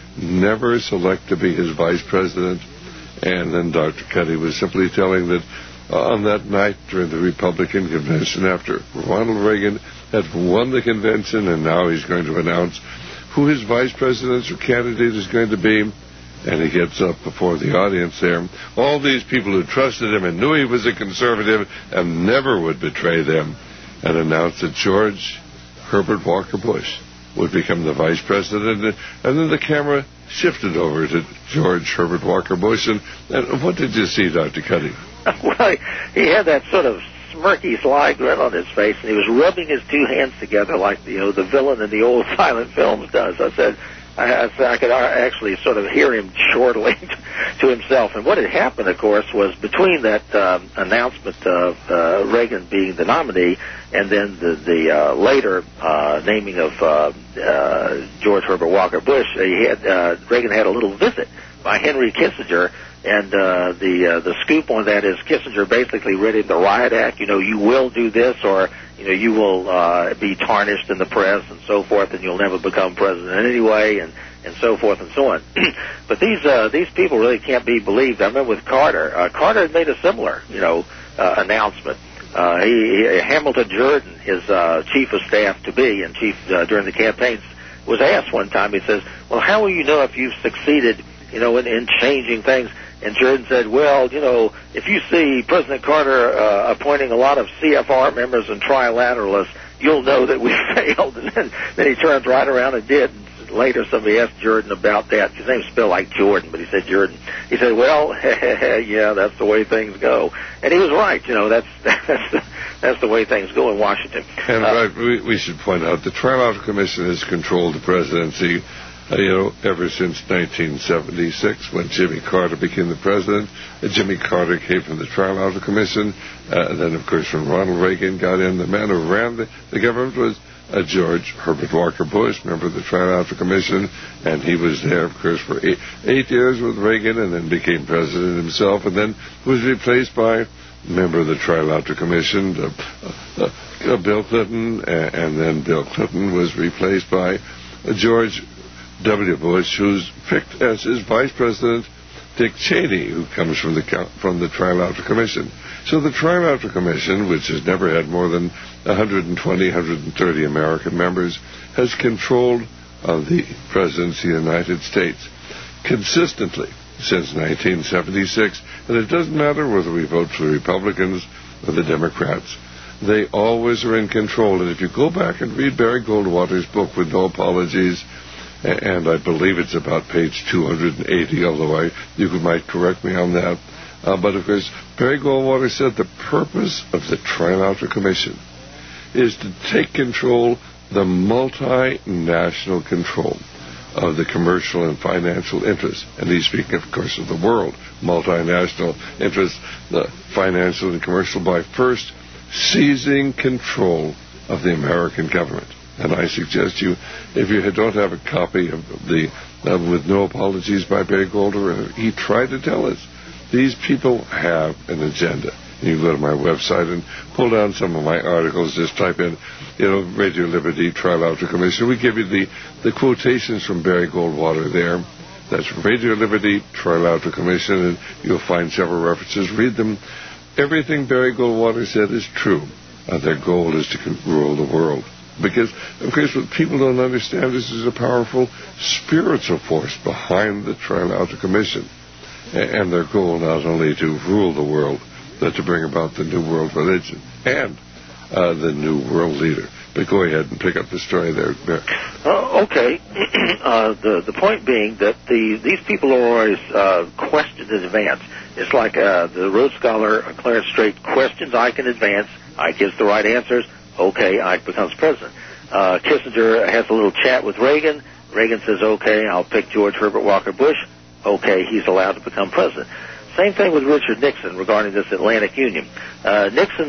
select to be his vice president. And then Dr. Cuddy was simply telling that on that night during the Republican convention, after Ronald Reagan had won the convention, and now he's going to announce who his vice presidential candidate is going to be, and he gets up before the audience there. All these people who trusted him and knew he was a conservative and never would betray them, and announced that George Herbert Walker Bush would become the vice president. And then the camera shifted over to George Herbert Walker Bush. And what did you see, Dr. Cuddy? Well, he had that sort of smirky, sly grin on his face, and he was rubbing his two hands together like the villain in the old silent films does. I said, I could actually sort of hear him chortling to himself. And what had happened, of course, was between that announcement of Reagan being the nominee and then the later naming of George Herbert Walker Bush, Reagan had a little visit by Henry Kissinger. And the scoop on that is Kissinger basically read him the riot act. You will do this, or you will be tarnished in the press and so forth, and you'll never become president anyway, and so forth and so on. But these people really can't be believed. I remember with Carter. Carter had made a similar announcement. Hamilton Jordan, his chief of staff to be and chief during the campaigns, was asked one time. He says, "Well, how will you know if you've succeeded, in changing things?" And Jordan said, well, if you see President Carter appointing a lot of CFR members and trilateralists, you'll know that we failed. And then he turns right around and did. And later somebody asked Jordan about that. His name's spelled like Jordan, but he said Jordan. He said, well, yeah, that's the way things go. And he was right. That's the way things go in Washington. And we should point out the Trilateral Commission has controlled the presidency ever since 1976, when Jimmy Carter became the president. Jimmy Carter came from the Trilateral Commission. And then, of course, when Ronald Reagan got in, the man who ran the government was George Herbert Walker Bush, member of the Trilateral Commission. And he was there, of course, for eight years with Reagan, and then became president himself, and then was replaced by a member of the Trilateral Commission, Bill Clinton. And then Bill Clinton was replaced by George W. Bush, who's picked as his vice president Dick Cheney, who comes from the Trilateral Commission. So the Trilateral Commission, which has never had more than 120, 130 American members, has controlled the presidency of the United States consistently since 1976. And it doesn't matter whether we vote for the Republicans or the Democrats. They always are in control. And if you go back and read Barry Goldwater's book, With No Apologies, and I believe it's about page 280, although you might correct me on that. But of course, Barry Goldwater said the purpose of the Trilateral Commission is to take control, the multinational control of the commercial and financial interests. And he's speaking, of course, of the world, multinational interests, the financial and commercial, by first seizing control of the American government. And I suggest you, if you don't have a copy of the With No Apologies by Barry Goldwater, he tried to tell us these people have an agenda. And you go to my website and pull down some of my articles. Just type in, Radio Liberty, Trilateral Commission. We give you the quotations from Barry Goldwater there. That's Radio Liberty, Trilateral Commission, and you'll find several references. Read them. Everything Barry Goldwater said is true. Their goal is to rule the world. Because, of course, what people don't understand is there's a powerful spiritual force behind the Trilateral Commission. And their goal not only to rule the world, but to bring about the New World Religion and the New World Leader. But go ahead and pick up the story there, Barry. Okay. The point being that these people are always questioned in advance. It's like the Rhodes Scholar Clarence Strait questions Ike in advance. Ike gives the right answers. Okay, Ike becomes president. Kissinger has a little chat with Reagan. Reagan says, okay, I'll pick George Herbert Walker Bush. Okay, he's allowed to become president. Same thing with Richard Nixon regarding this Atlantic Union. Nixon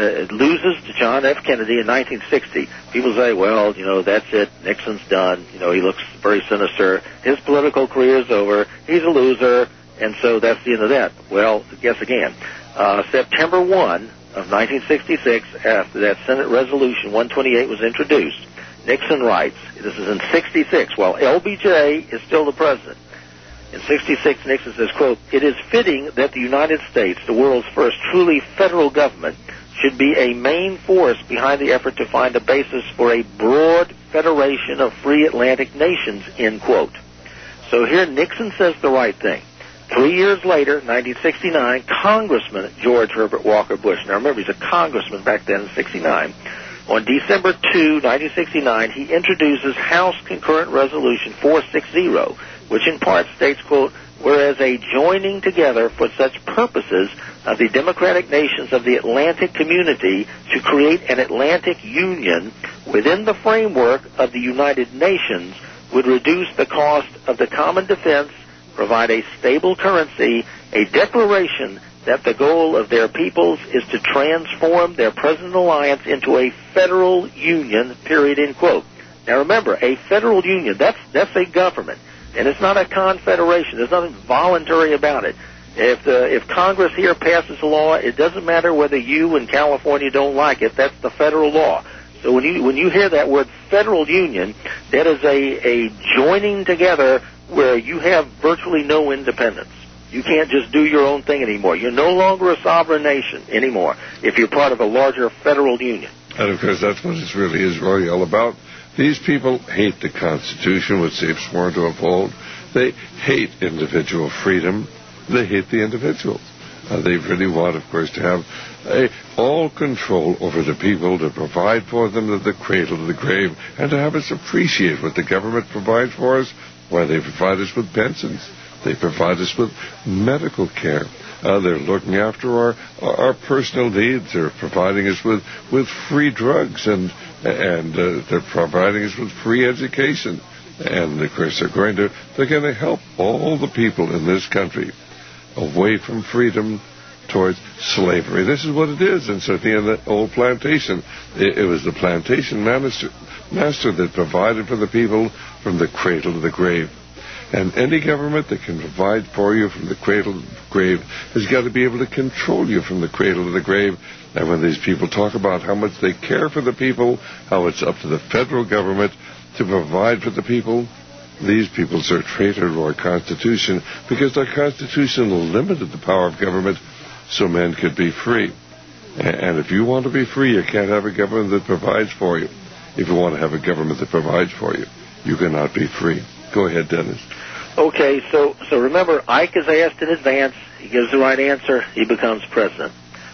loses to John F. Kennedy in 1960. People say, well, that's it. Nixon's done. He looks very sinister. His political career is over. He's a loser, and so that's the end of that. Well, guess again. September 1 of 1966, after that Senate Resolution 128 was introduced, Nixon writes, this is in 66, while LBJ is still the president. In 66, Nixon says, quote, "It is fitting that the United States, the world's first truly federal government, should be a main force behind the effort to find a basis for a broad federation of free Atlantic nations," end quote. So here Nixon says the right thing. 3 years later, 1969, Congressman George Herbert Walker Bush, now remember he's a congressman back then in 69, on December 2, 1969, he introduces House Concurrent Resolution 460, which in part states, quote, "Whereas a joining together for such purposes of the democratic nations of the Atlantic community to create an Atlantic Union within the framework of the United Nations would reduce the cost of the common defense, provide a stable currency, a declaration that the goal of their peoples is to transform their present alliance into a federal union," period, end quote. Now remember, a federal union, that's a government. And it's not a confederation. There's nothing voluntary about it. If Congress here passes a law, it doesn't matter whether you in California don't like it. That's the federal law. So when you hear that word federal union, that is a joining together where you have virtually no independence. You can't just do your own thing anymore. You're no longer a sovereign nation anymore if you're part of a larger federal union. And, of course, that's what it really is all about. These people hate the Constitution, which they've sworn to uphold. They hate individual freedom. They hate the individuals. They really want, of course, to have all control over the people, to provide for them to the cradle to the grave, and to have us appreciate what the government provides for us. Why, they provide us with pensions. They provide us with medical care. They're looking after our personal needs. They're providing us with free drugs, and they're providing us with free education. And, of course, they're going to help all the people in this country away from freedom towards slavery. This is what it is. And so at the end of the old plantation, it was the plantation master that provided for the people from the cradle to the grave. And any government that can provide for you from the cradle to the grave has got to be able to control you from the cradle to the grave. And when these people talk about how much they care for the people, how it's up to the federal government to provide for the people, these people are traitor to our Constitution, because our Constitution limited the power of government so men could be free. And if you want to be free, you can't have a government that provides for you. If you want to have a government that provides for you, you cannot be free. Go ahead, Dennis. Okay, so remember, Ike is asked in advance. He gives the right answer. He becomes president.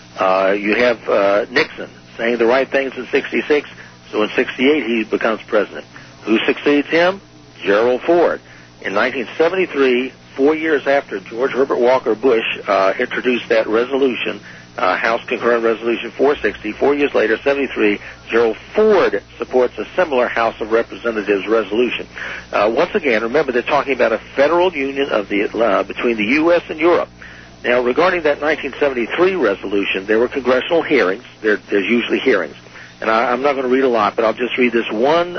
You have Nixon saying the right things in 66, so in 68 he becomes president. Who succeeds him? Gerald Ford. In 1973, 4 years after George Herbert Walker Bush introduced that resolution, House Concurrent Resolution 460. 4 years later, 73, Gerald Ford supports a similar House of Representatives resolution. Once again, remember, they're talking about a federal union of between the U.S. and Europe. Now, regarding that 1973 resolution, there were congressional hearings. There's usually hearings. And I'm not going to read a lot, but I'll just read this one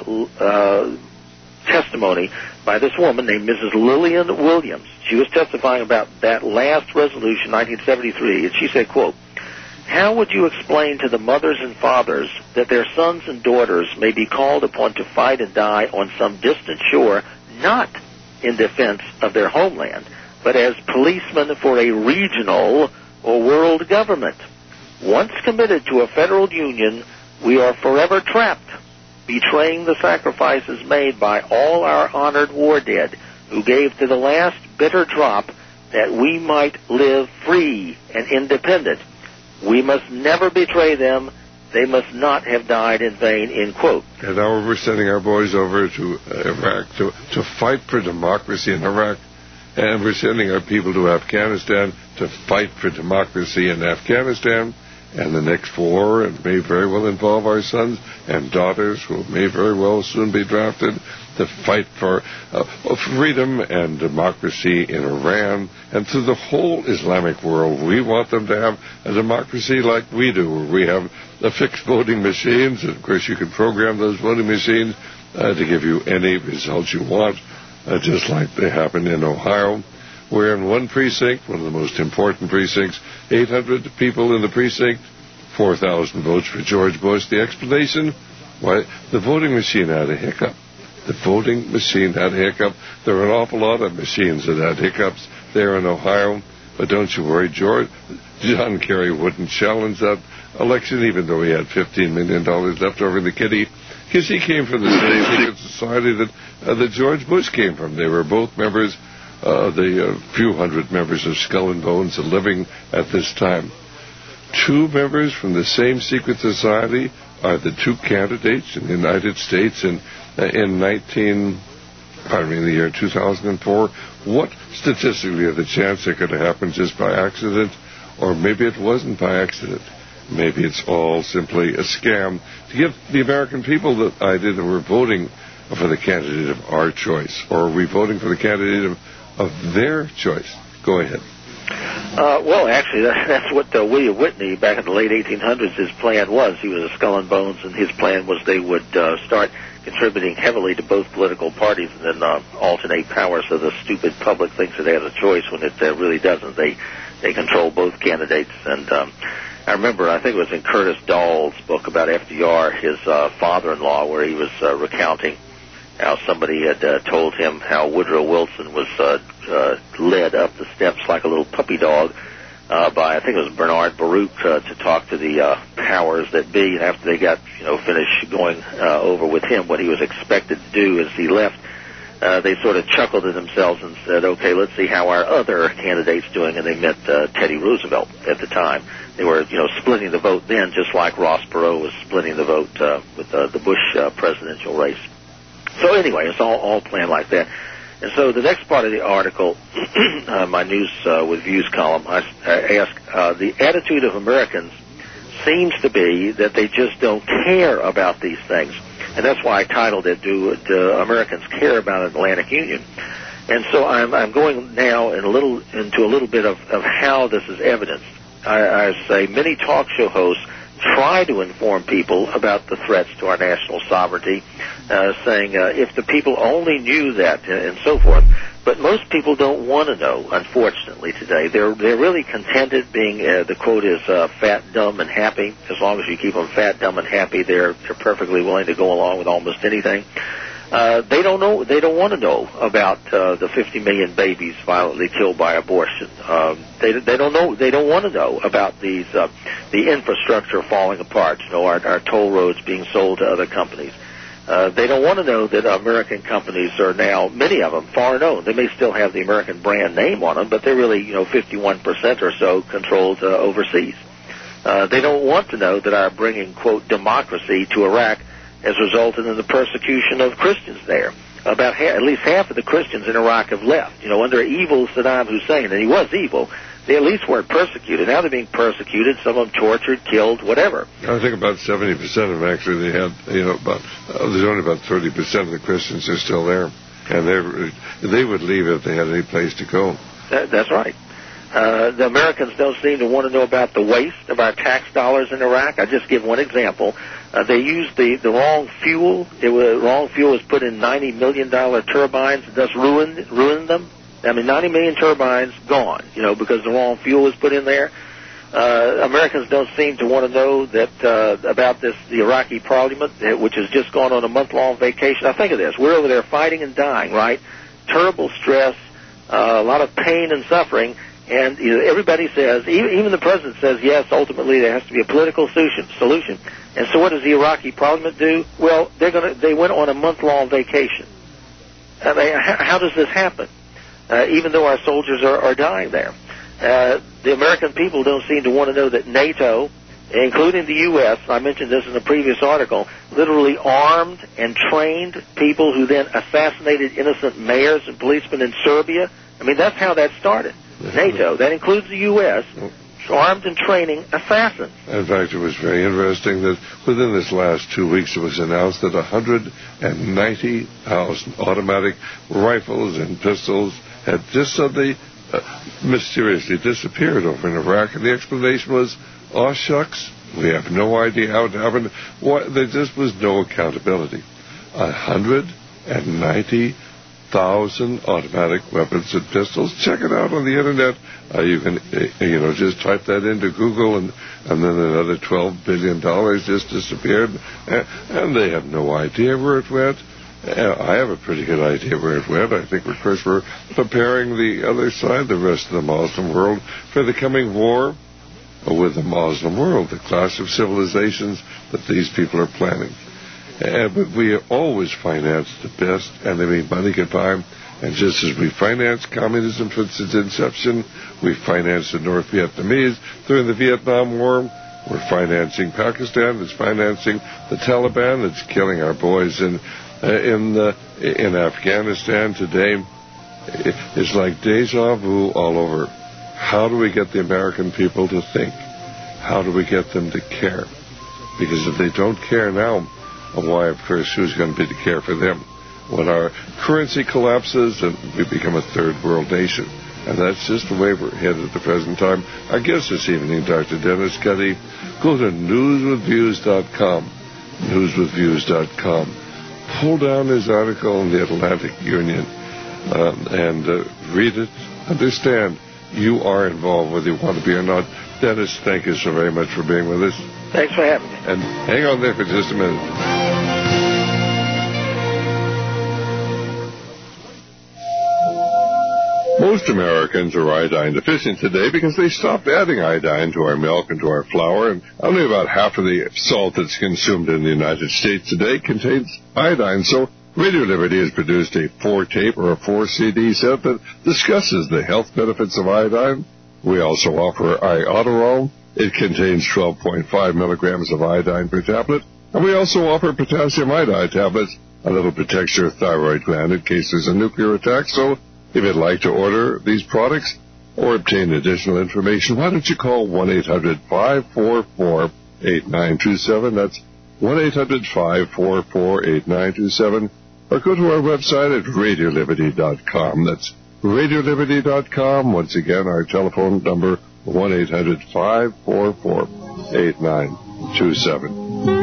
testimony by this woman named Mrs. Lillian Williams. She was testifying about that last resolution, 1973, and she said, quote, "How would you explain to the mothers and fathers that their sons and daughters may be called upon to fight and die on some distant shore, not in defense of their homeland, but as policemen for a regional or world government? Once committed to a federal union, we are forever trapped, betraying the sacrifices made by all our honored war dead who gave to the last bitter drop that we might live free and independent. We must never betray them. They must not have died in vain," end quote. And now we're sending our boys over to Iraq to fight for democracy in Iraq. And we're sending our people to Afghanistan to fight for democracy in Afghanistan. And the next war, and may very well involve our sons and daughters who may very well soon be drafted to fight for freedom and democracy in Iran and through the whole Islamic world. We want them to have a democracy like we do, where we have the fixed voting machines, and of course you can program those voting machines to give you any results you want, just like they happen in Ohio, where in one precinct, one of the most important precincts, 800 people in the precinct, 4,000 votes for George Bush. The explanation? Why, the voting machine had a hiccup. The voting machine had a hiccup. There are an awful lot of machines that had hiccups there in Ohio, but don't you worry, John Kerry wouldn't challenge that election, even though he had $15 million left over in the kitty, because he came from the same secret society that George Bush came from. They were both members, the few hundred members of Skull and Bones living at this time. Two members from the same secret society are the two candidates in the United States in the year 2004. What statistically are the chance it could happen just by accident? Or maybe it wasn't by accident. Maybe it's all simply a scam to give the American people the idea that we're voting for the candidate of our choice. Or are we voting for the candidate of their choice? Go ahead. Well, actually, that's what William Whitney, back in the late 1800s, his plan was. He was a Skull and Bones, and his plan was they would start contributing heavily to both political parties and then alternate power, so the stupid public thinks it has a choice when it really doesn't. They control both candidates. And I remember, I think it was in Curtis Dahl's book about FDR, his father-in-law, where he was recounting how somebody had told him how Woodrow Wilson was led up the steps like a little puppy dog by, I think it was Bernard Baruch, to talk to the powers that be. And after they got finished going over with him what he was expected to do as he left, they sort of chuckled to themselves and said, "Okay, let's see how our other candidate's doing." And they met Teddy Roosevelt at the time. They were splitting the vote then, just like Ross Perot was splitting the vote with the Bush presidential race. So anyway, it's all planned like that. And so the next part of the article, my News with Views column, I ask, the attitude of Americans seems to be that they just don't care about these things. And that's why I titled it, Do Americans Care About Atlantic Union? And so I'm going now into a little bit of how this is evidenced. I say many talk show hosts try to inform people about the threats to our national sovereignty, saying if the people only knew that and so forth. But most people don't want to know, unfortunately, today. They're really contented being, the quote is, fat, dumb, and happy. As long as you keep them fat, dumb, and happy, they're perfectly willing to go along with almost anything. They don't want to know about the 50 million babies violently killed by abortion. They don't want to know about these the infrastructure falling apart. Our toll roads being sold to other companies. They don't want to know that American companies are now, many of them, foreign owned. They may still have the American brand name on them, but they're really 51% or so controlled overseas. They don't want to know that our bringing, quote, democracy to Iraq has resulted in the persecution of Christians there. at least half of the Christians in Iraq have left. Under evil Saddam Hussein, and he was evil, they at least weren't persecuted. Now they're being persecuted, some of them tortured, killed, whatever. I think about 70% of them actually, there's only about 30% of the Christians are still there. And they would leave if they had any place to go. That's right. The Americans don't seem to want to know about the waste of our tax dollars in Iraq. I'll just give one example. They used the wrong fuel. Wrong fuel was put in $90 million turbines and thus ruined them. I mean, 90 million turbines gone, because the wrong fuel was put in there. Americans don't seem to want to know that about the Iraqi parliament, which has just gone on a month-long vacation. Now, think of this. We're over there fighting and dying, right? Terrible stress, a lot of pain and suffering. And everybody says, even the president says, yes, ultimately there has to be a political solution. And so what does the Iraqi parliament do? Well, they went on a month-long vacation. I mean, how does this happen? Even though our soldiers are dying there. The American people don't seem to want to know that NATO, including the U.S., I mentioned this in a previous article, literally armed and trained people who then assassinated innocent mayors and policemen in Serbia. I mean, that's how that started. NATO, that includes the U.S., armed and training assassins. In fact, it was very interesting that within this last 2 weeks it was announced that 190,000 automatic rifles and pistols had just suddenly mysteriously disappeared over in Iraq, and the explanation was, oh shucks, we have no idea how it happened. There just was no accountability. 190,000 automatic weapons and pistols. Check it out on the internet. You can, just type that into Google, and then another $12 billion just disappeared, and they have no idea where it went. I have a pretty good idea where it went. I think, of course, we're preparing the other side, the rest of the Muslim world, for the coming war with the Muslim world, the clash of civilizations that these people are planning. But we always finance the best enemy money can buy. And just as we financed communism since its inception, we financed the North Vietnamese during the Vietnam War. We're financing Pakistan. That's financing the Taliban. That's killing our boys in Afghanistan today. It's like deja vu all over. How do we get the American people to think? How do we get them to care? Because if they don't care now, why, of course, who's going to be to care for them? When our currency collapses, and we become a third world nation. And that's just the way we're headed at the present time. Our guest this evening, Dr. Dennis Cuddy. Go to newswithviews.com. Newswithviews.com. Pull down his article in the Atlantic Union and read it. Understand, you are involved whether you want to be or not. Dennis, thank you so very much for being with us. Thanks for having me. And hang on there for just a minute. Most Americans are iodine deficient today because they stopped adding iodine to our milk and to our flour, and only about half of the salt that's consumed in the United States today contains iodine. So Radio Liberty has produced a 4-tape or a 4-CD set that discusses the health benefits of iodine. We also offer Iodoral. It contains 12.5 milligrams of iodine per tablet. And we also offer potassium iodide tablets. A little protects your thyroid gland in case there's a nuclear attack. So if you'd like to order these products or obtain additional information, why don't you call 1-800-544-8927. That's 1-800-544-8927. Or go to our website at RadioLiberty.com. That's RadioLiberty.com. Once again, our telephone number, 1-800-544-8927.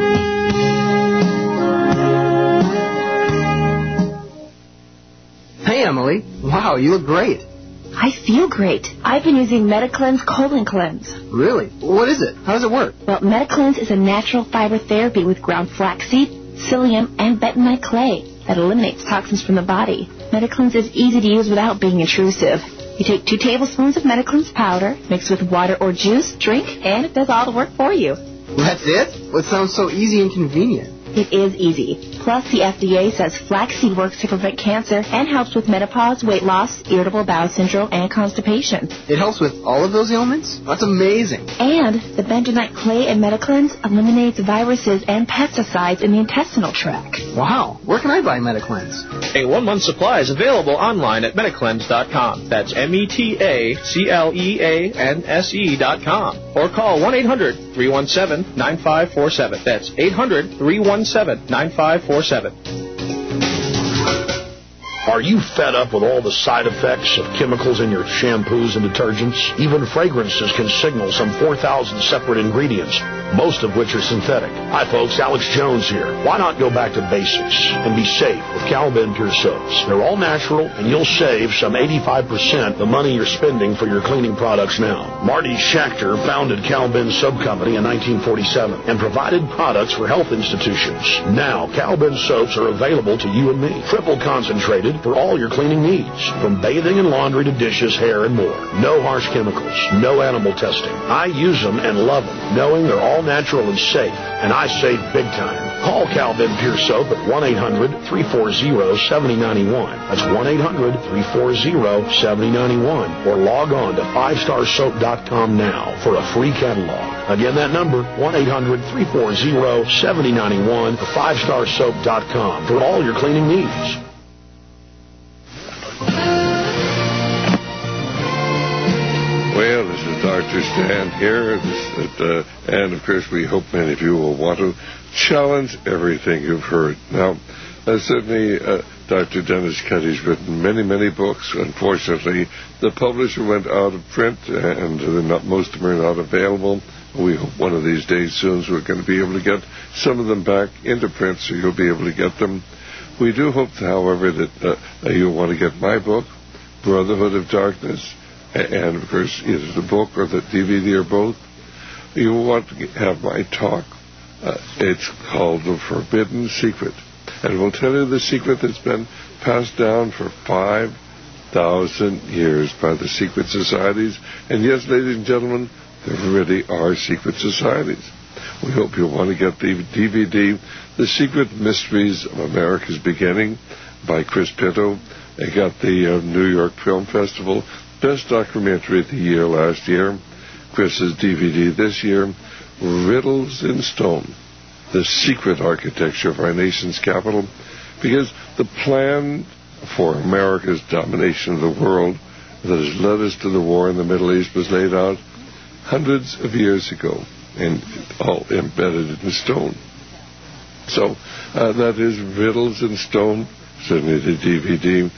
Hey, Emily. Wow, you look great. I feel great. I've been using MetaCleanse Colon Cleanse. Really? What is it? How does it work? Well, MetaCleanse is a natural fiber therapy with ground flaxseed, psyllium, and bentonite clay that eliminates toxins from the body. MetaCleanse is easy to use without being intrusive. You take 2 tablespoons of MetaCleanse powder, mix with water or juice, drink, and it does all the work for you. That's it? Well, it sounds so easy and convenient. It is easy. Plus, the FDA says flaxseed works to prevent cancer and helps with menopause, weight loss, irritable bowel syndrome, and constipation. It helps with all of those ailments? That's amazing. And the bentonite clay in MetaCleanse eliminates viruses and pesticides in the intestinal tract. Wow. Where can I buy MetaCleanse? A 1-month supply is available online at metacleanse.com. That's METACLEANSE.com. Or call 1-800-317-9547. That's 800-317-9547. Are you fed up with all the side effects of chemicals in your shampoos and detergents? Even fragrances can signal some 4,000 separate ingredients, most of which are synthetic. Hi folks, Alex Jones here. Why not go back to basics and be safe with Cal-Ben Pure Soaps? They're all natural, and you'll save some 85% the money you're spending for your cleaning products now. Marty Schachter founded Cal-Ben Soap Company in 1947 and provided products for health institutions. Now, Cal-Ben soaps are available to you and me. Triple concentrated for all your cleaning needs, from bathing and laundry to dishes, hair, and more. No harsh chemicals, no animal testing. I use them and love them, knowing they're all natural and safe, and I save big time. Call Cal-Ben Pure Soap at 1-800-340-7091. That's 1-800-340-7091. Or log on to 5starsoap.com now for a free catalog. Again, that number, 1-800-340-7091 or 5starsoap.com for all your cleaning needs. Well, this is Dr. Stan here, and of course we hope many of you will want to challenge everything you've heard. Now, certainly Dr. Dennis Cuddy's written many, many books. Unfortunately, the publisher went out of print, and most of them are not available. We hope one of these days soon we're going to be able to get some of them back into print, so you'll be able to get them. We do hope, however, that you'll want to get my book, Brotherhood of Darkness, and, of course, either the book or the DVD or both. You will want to have my talk. It's called The Forbidden Secret. And it will tell you the secret that's been passed down for 5,000 years by the secret societies. And yes, ladies and gentlemen, there really are secret societies. We hope you'll want to get the DVD, The Secret Mysteries of America's Beginning, by Chris Pinto. It got the New York Film Festival Best Documentary of the Year last year. Chris's DVD this year, Riddles in Stone, The Secret Architecture of Our Nation's Capital, because the plan for America's domination of the world that has led us to the war in the Middle East was laid out hundreds of years ago and all embedded in stone. So that is Riddles in Stone, certainly the DVD.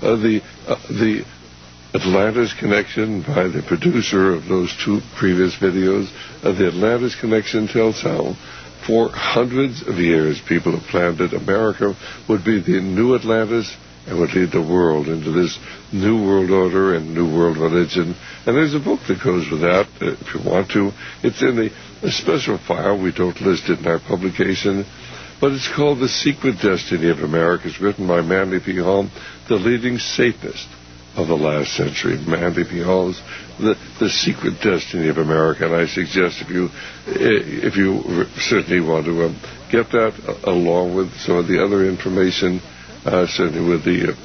The Atlantis Connection by the producer of those two previous videos. The Atlantis Connection tells how for hundreds of years people have planned that America would be the new Atlantis and would lead the world into this new world order and new world religion. And there's a book that goes with that, if you want to. It's in a special file. We don't list it in our publication. But it's called The Secret Destiny of America. It's written by Manly P. Hall, the leading Satanist of the last century. Manly P. Hall's the Secret Destiny of America. And I suggest if you certainly want to get that along with some of the other information, certainly with the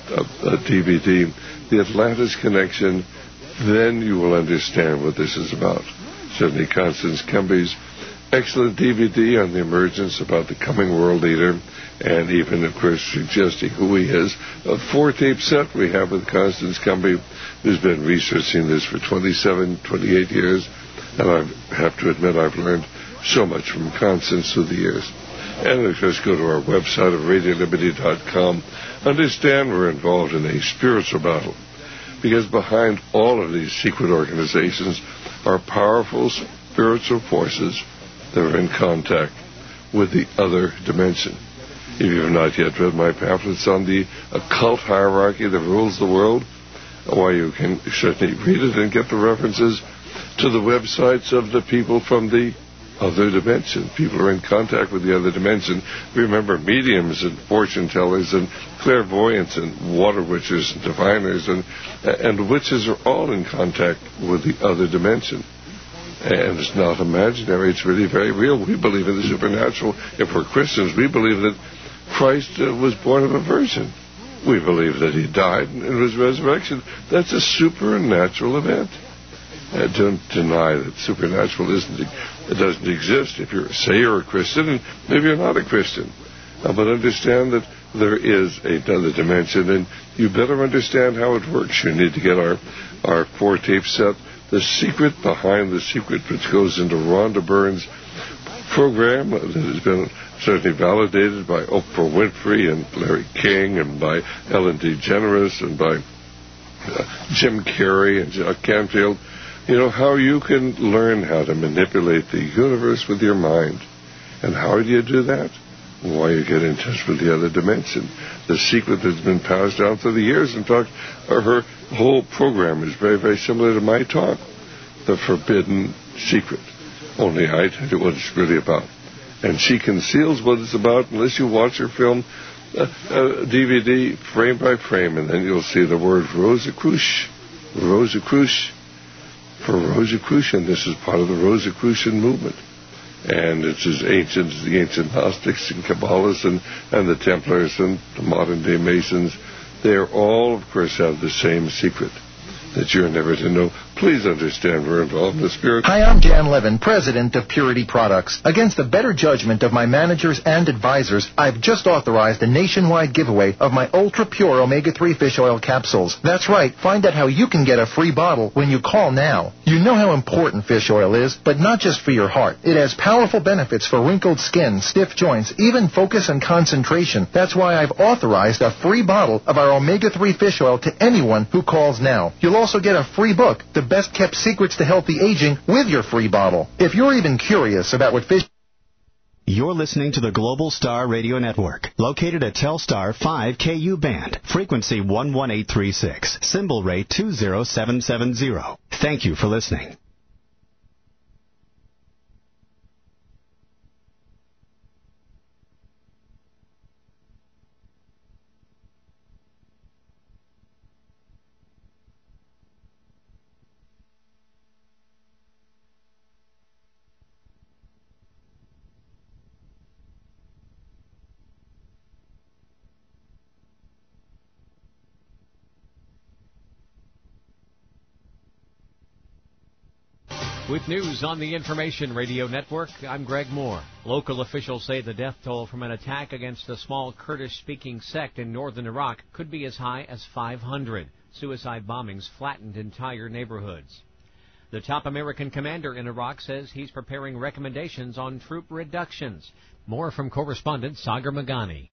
DVD, The Atlantis Connection, then you will understand what this is about. Certainly Constance Kemby's excellent DVD on the emergence about the coming world leader, and even, of course, suggesting who he is. A 4-tape set we have with Constance Kemby, who's been researching this for 27, 28 years, and I have to admit I've learned so much from Constance through the years. And, of course, go to our website of RadioLiberty.com. Understand we're involved in a spiritual battle, because behind all of these secret organizations are powerful spiritual forces that are in contact with the other dimension. If you have not yet read my pamphlets on the occult hierarchy that rules the world, why, you can certainly read it and get the references to the websites of the people from the other dimension. People are in contact with the other dimension. Remember, mediums and fortune tellers and clairvoyants and water witches and diviners and witches are all in contact with the other dimension. And it's not imaginary, it's really very real. We believe in the supernatural. If we're Christians, we believe that Christ was born of a virgin. We believe that he died and was resurrection. That's a supernatural event. Don't deny that supernatural doesn't exist. If you're a Christian, and maybe you're not a Christian, But understand that there is another dimension, and you better understand how it works. You need to get our 4-tape set, The Secret Behind the Secret, which goes into Rhonda Byrne's program that has been certainly validated by Oprah Winfrey and Larry King and by Ellen DeGeneres and by Jim Carrey and Jack Canfield. You know, how you can learn how to manipulate the universe with your mind. And how do you do that? Why, you get in touch with the other dimension. The secret that's been passed down through the years. In fact, her whole program is very, very similar to my talk. The Forbidden Secret. Only I tell you what it's really about. And she conceals what it's about unless you watch her film DVD frame by frame, and then you'll see the word Rosicrucian. Rosicrucian. For Rosicrucian, this is part of the Rosicrucian movement. And it's as ancient as the ancient Gnostics and Kabbalists and the Templars and the modern-day Masons. They all, of course, have the same secret that you're never to know. Please understand we're involved in the spirit. Hi, I'm Jan Levin, president of Purity Products. Against the better judgment of my managers and advisors, I've just authorized a nationwide giveaway of my ultra-pure omega-3 fish oil capsules. That's right. Find out how you can get a free bottle when you call now. You know how important fish oil is, but not just for your heart. It has powerful benefits for wrinkled skin, stiff joints, even focus and concentration. That's why I've authorized a free bottle of our omega-3 fish oil to anyone who calls now. You'll also get a free book, The Best Kept Secrets to Healthy Aging, with your free bottle. If you're even curious about what fish... You're listening to the Global Star Radio Network, located at Telstar 5KU band, frequency 11836, symbol rate 20770. Thank you for listening. With news on the Information Radio Network, I'm Greg Moore. Local officials say the death toll from an attack against a small Kurdish-speaking sect in northern Iraq could be as high as 500. Suicide bombings flattened entire neighborhoods. The top American commander in Iraq says he's preparing recommendations on troop reductions. More from correspondent Sagar Magani.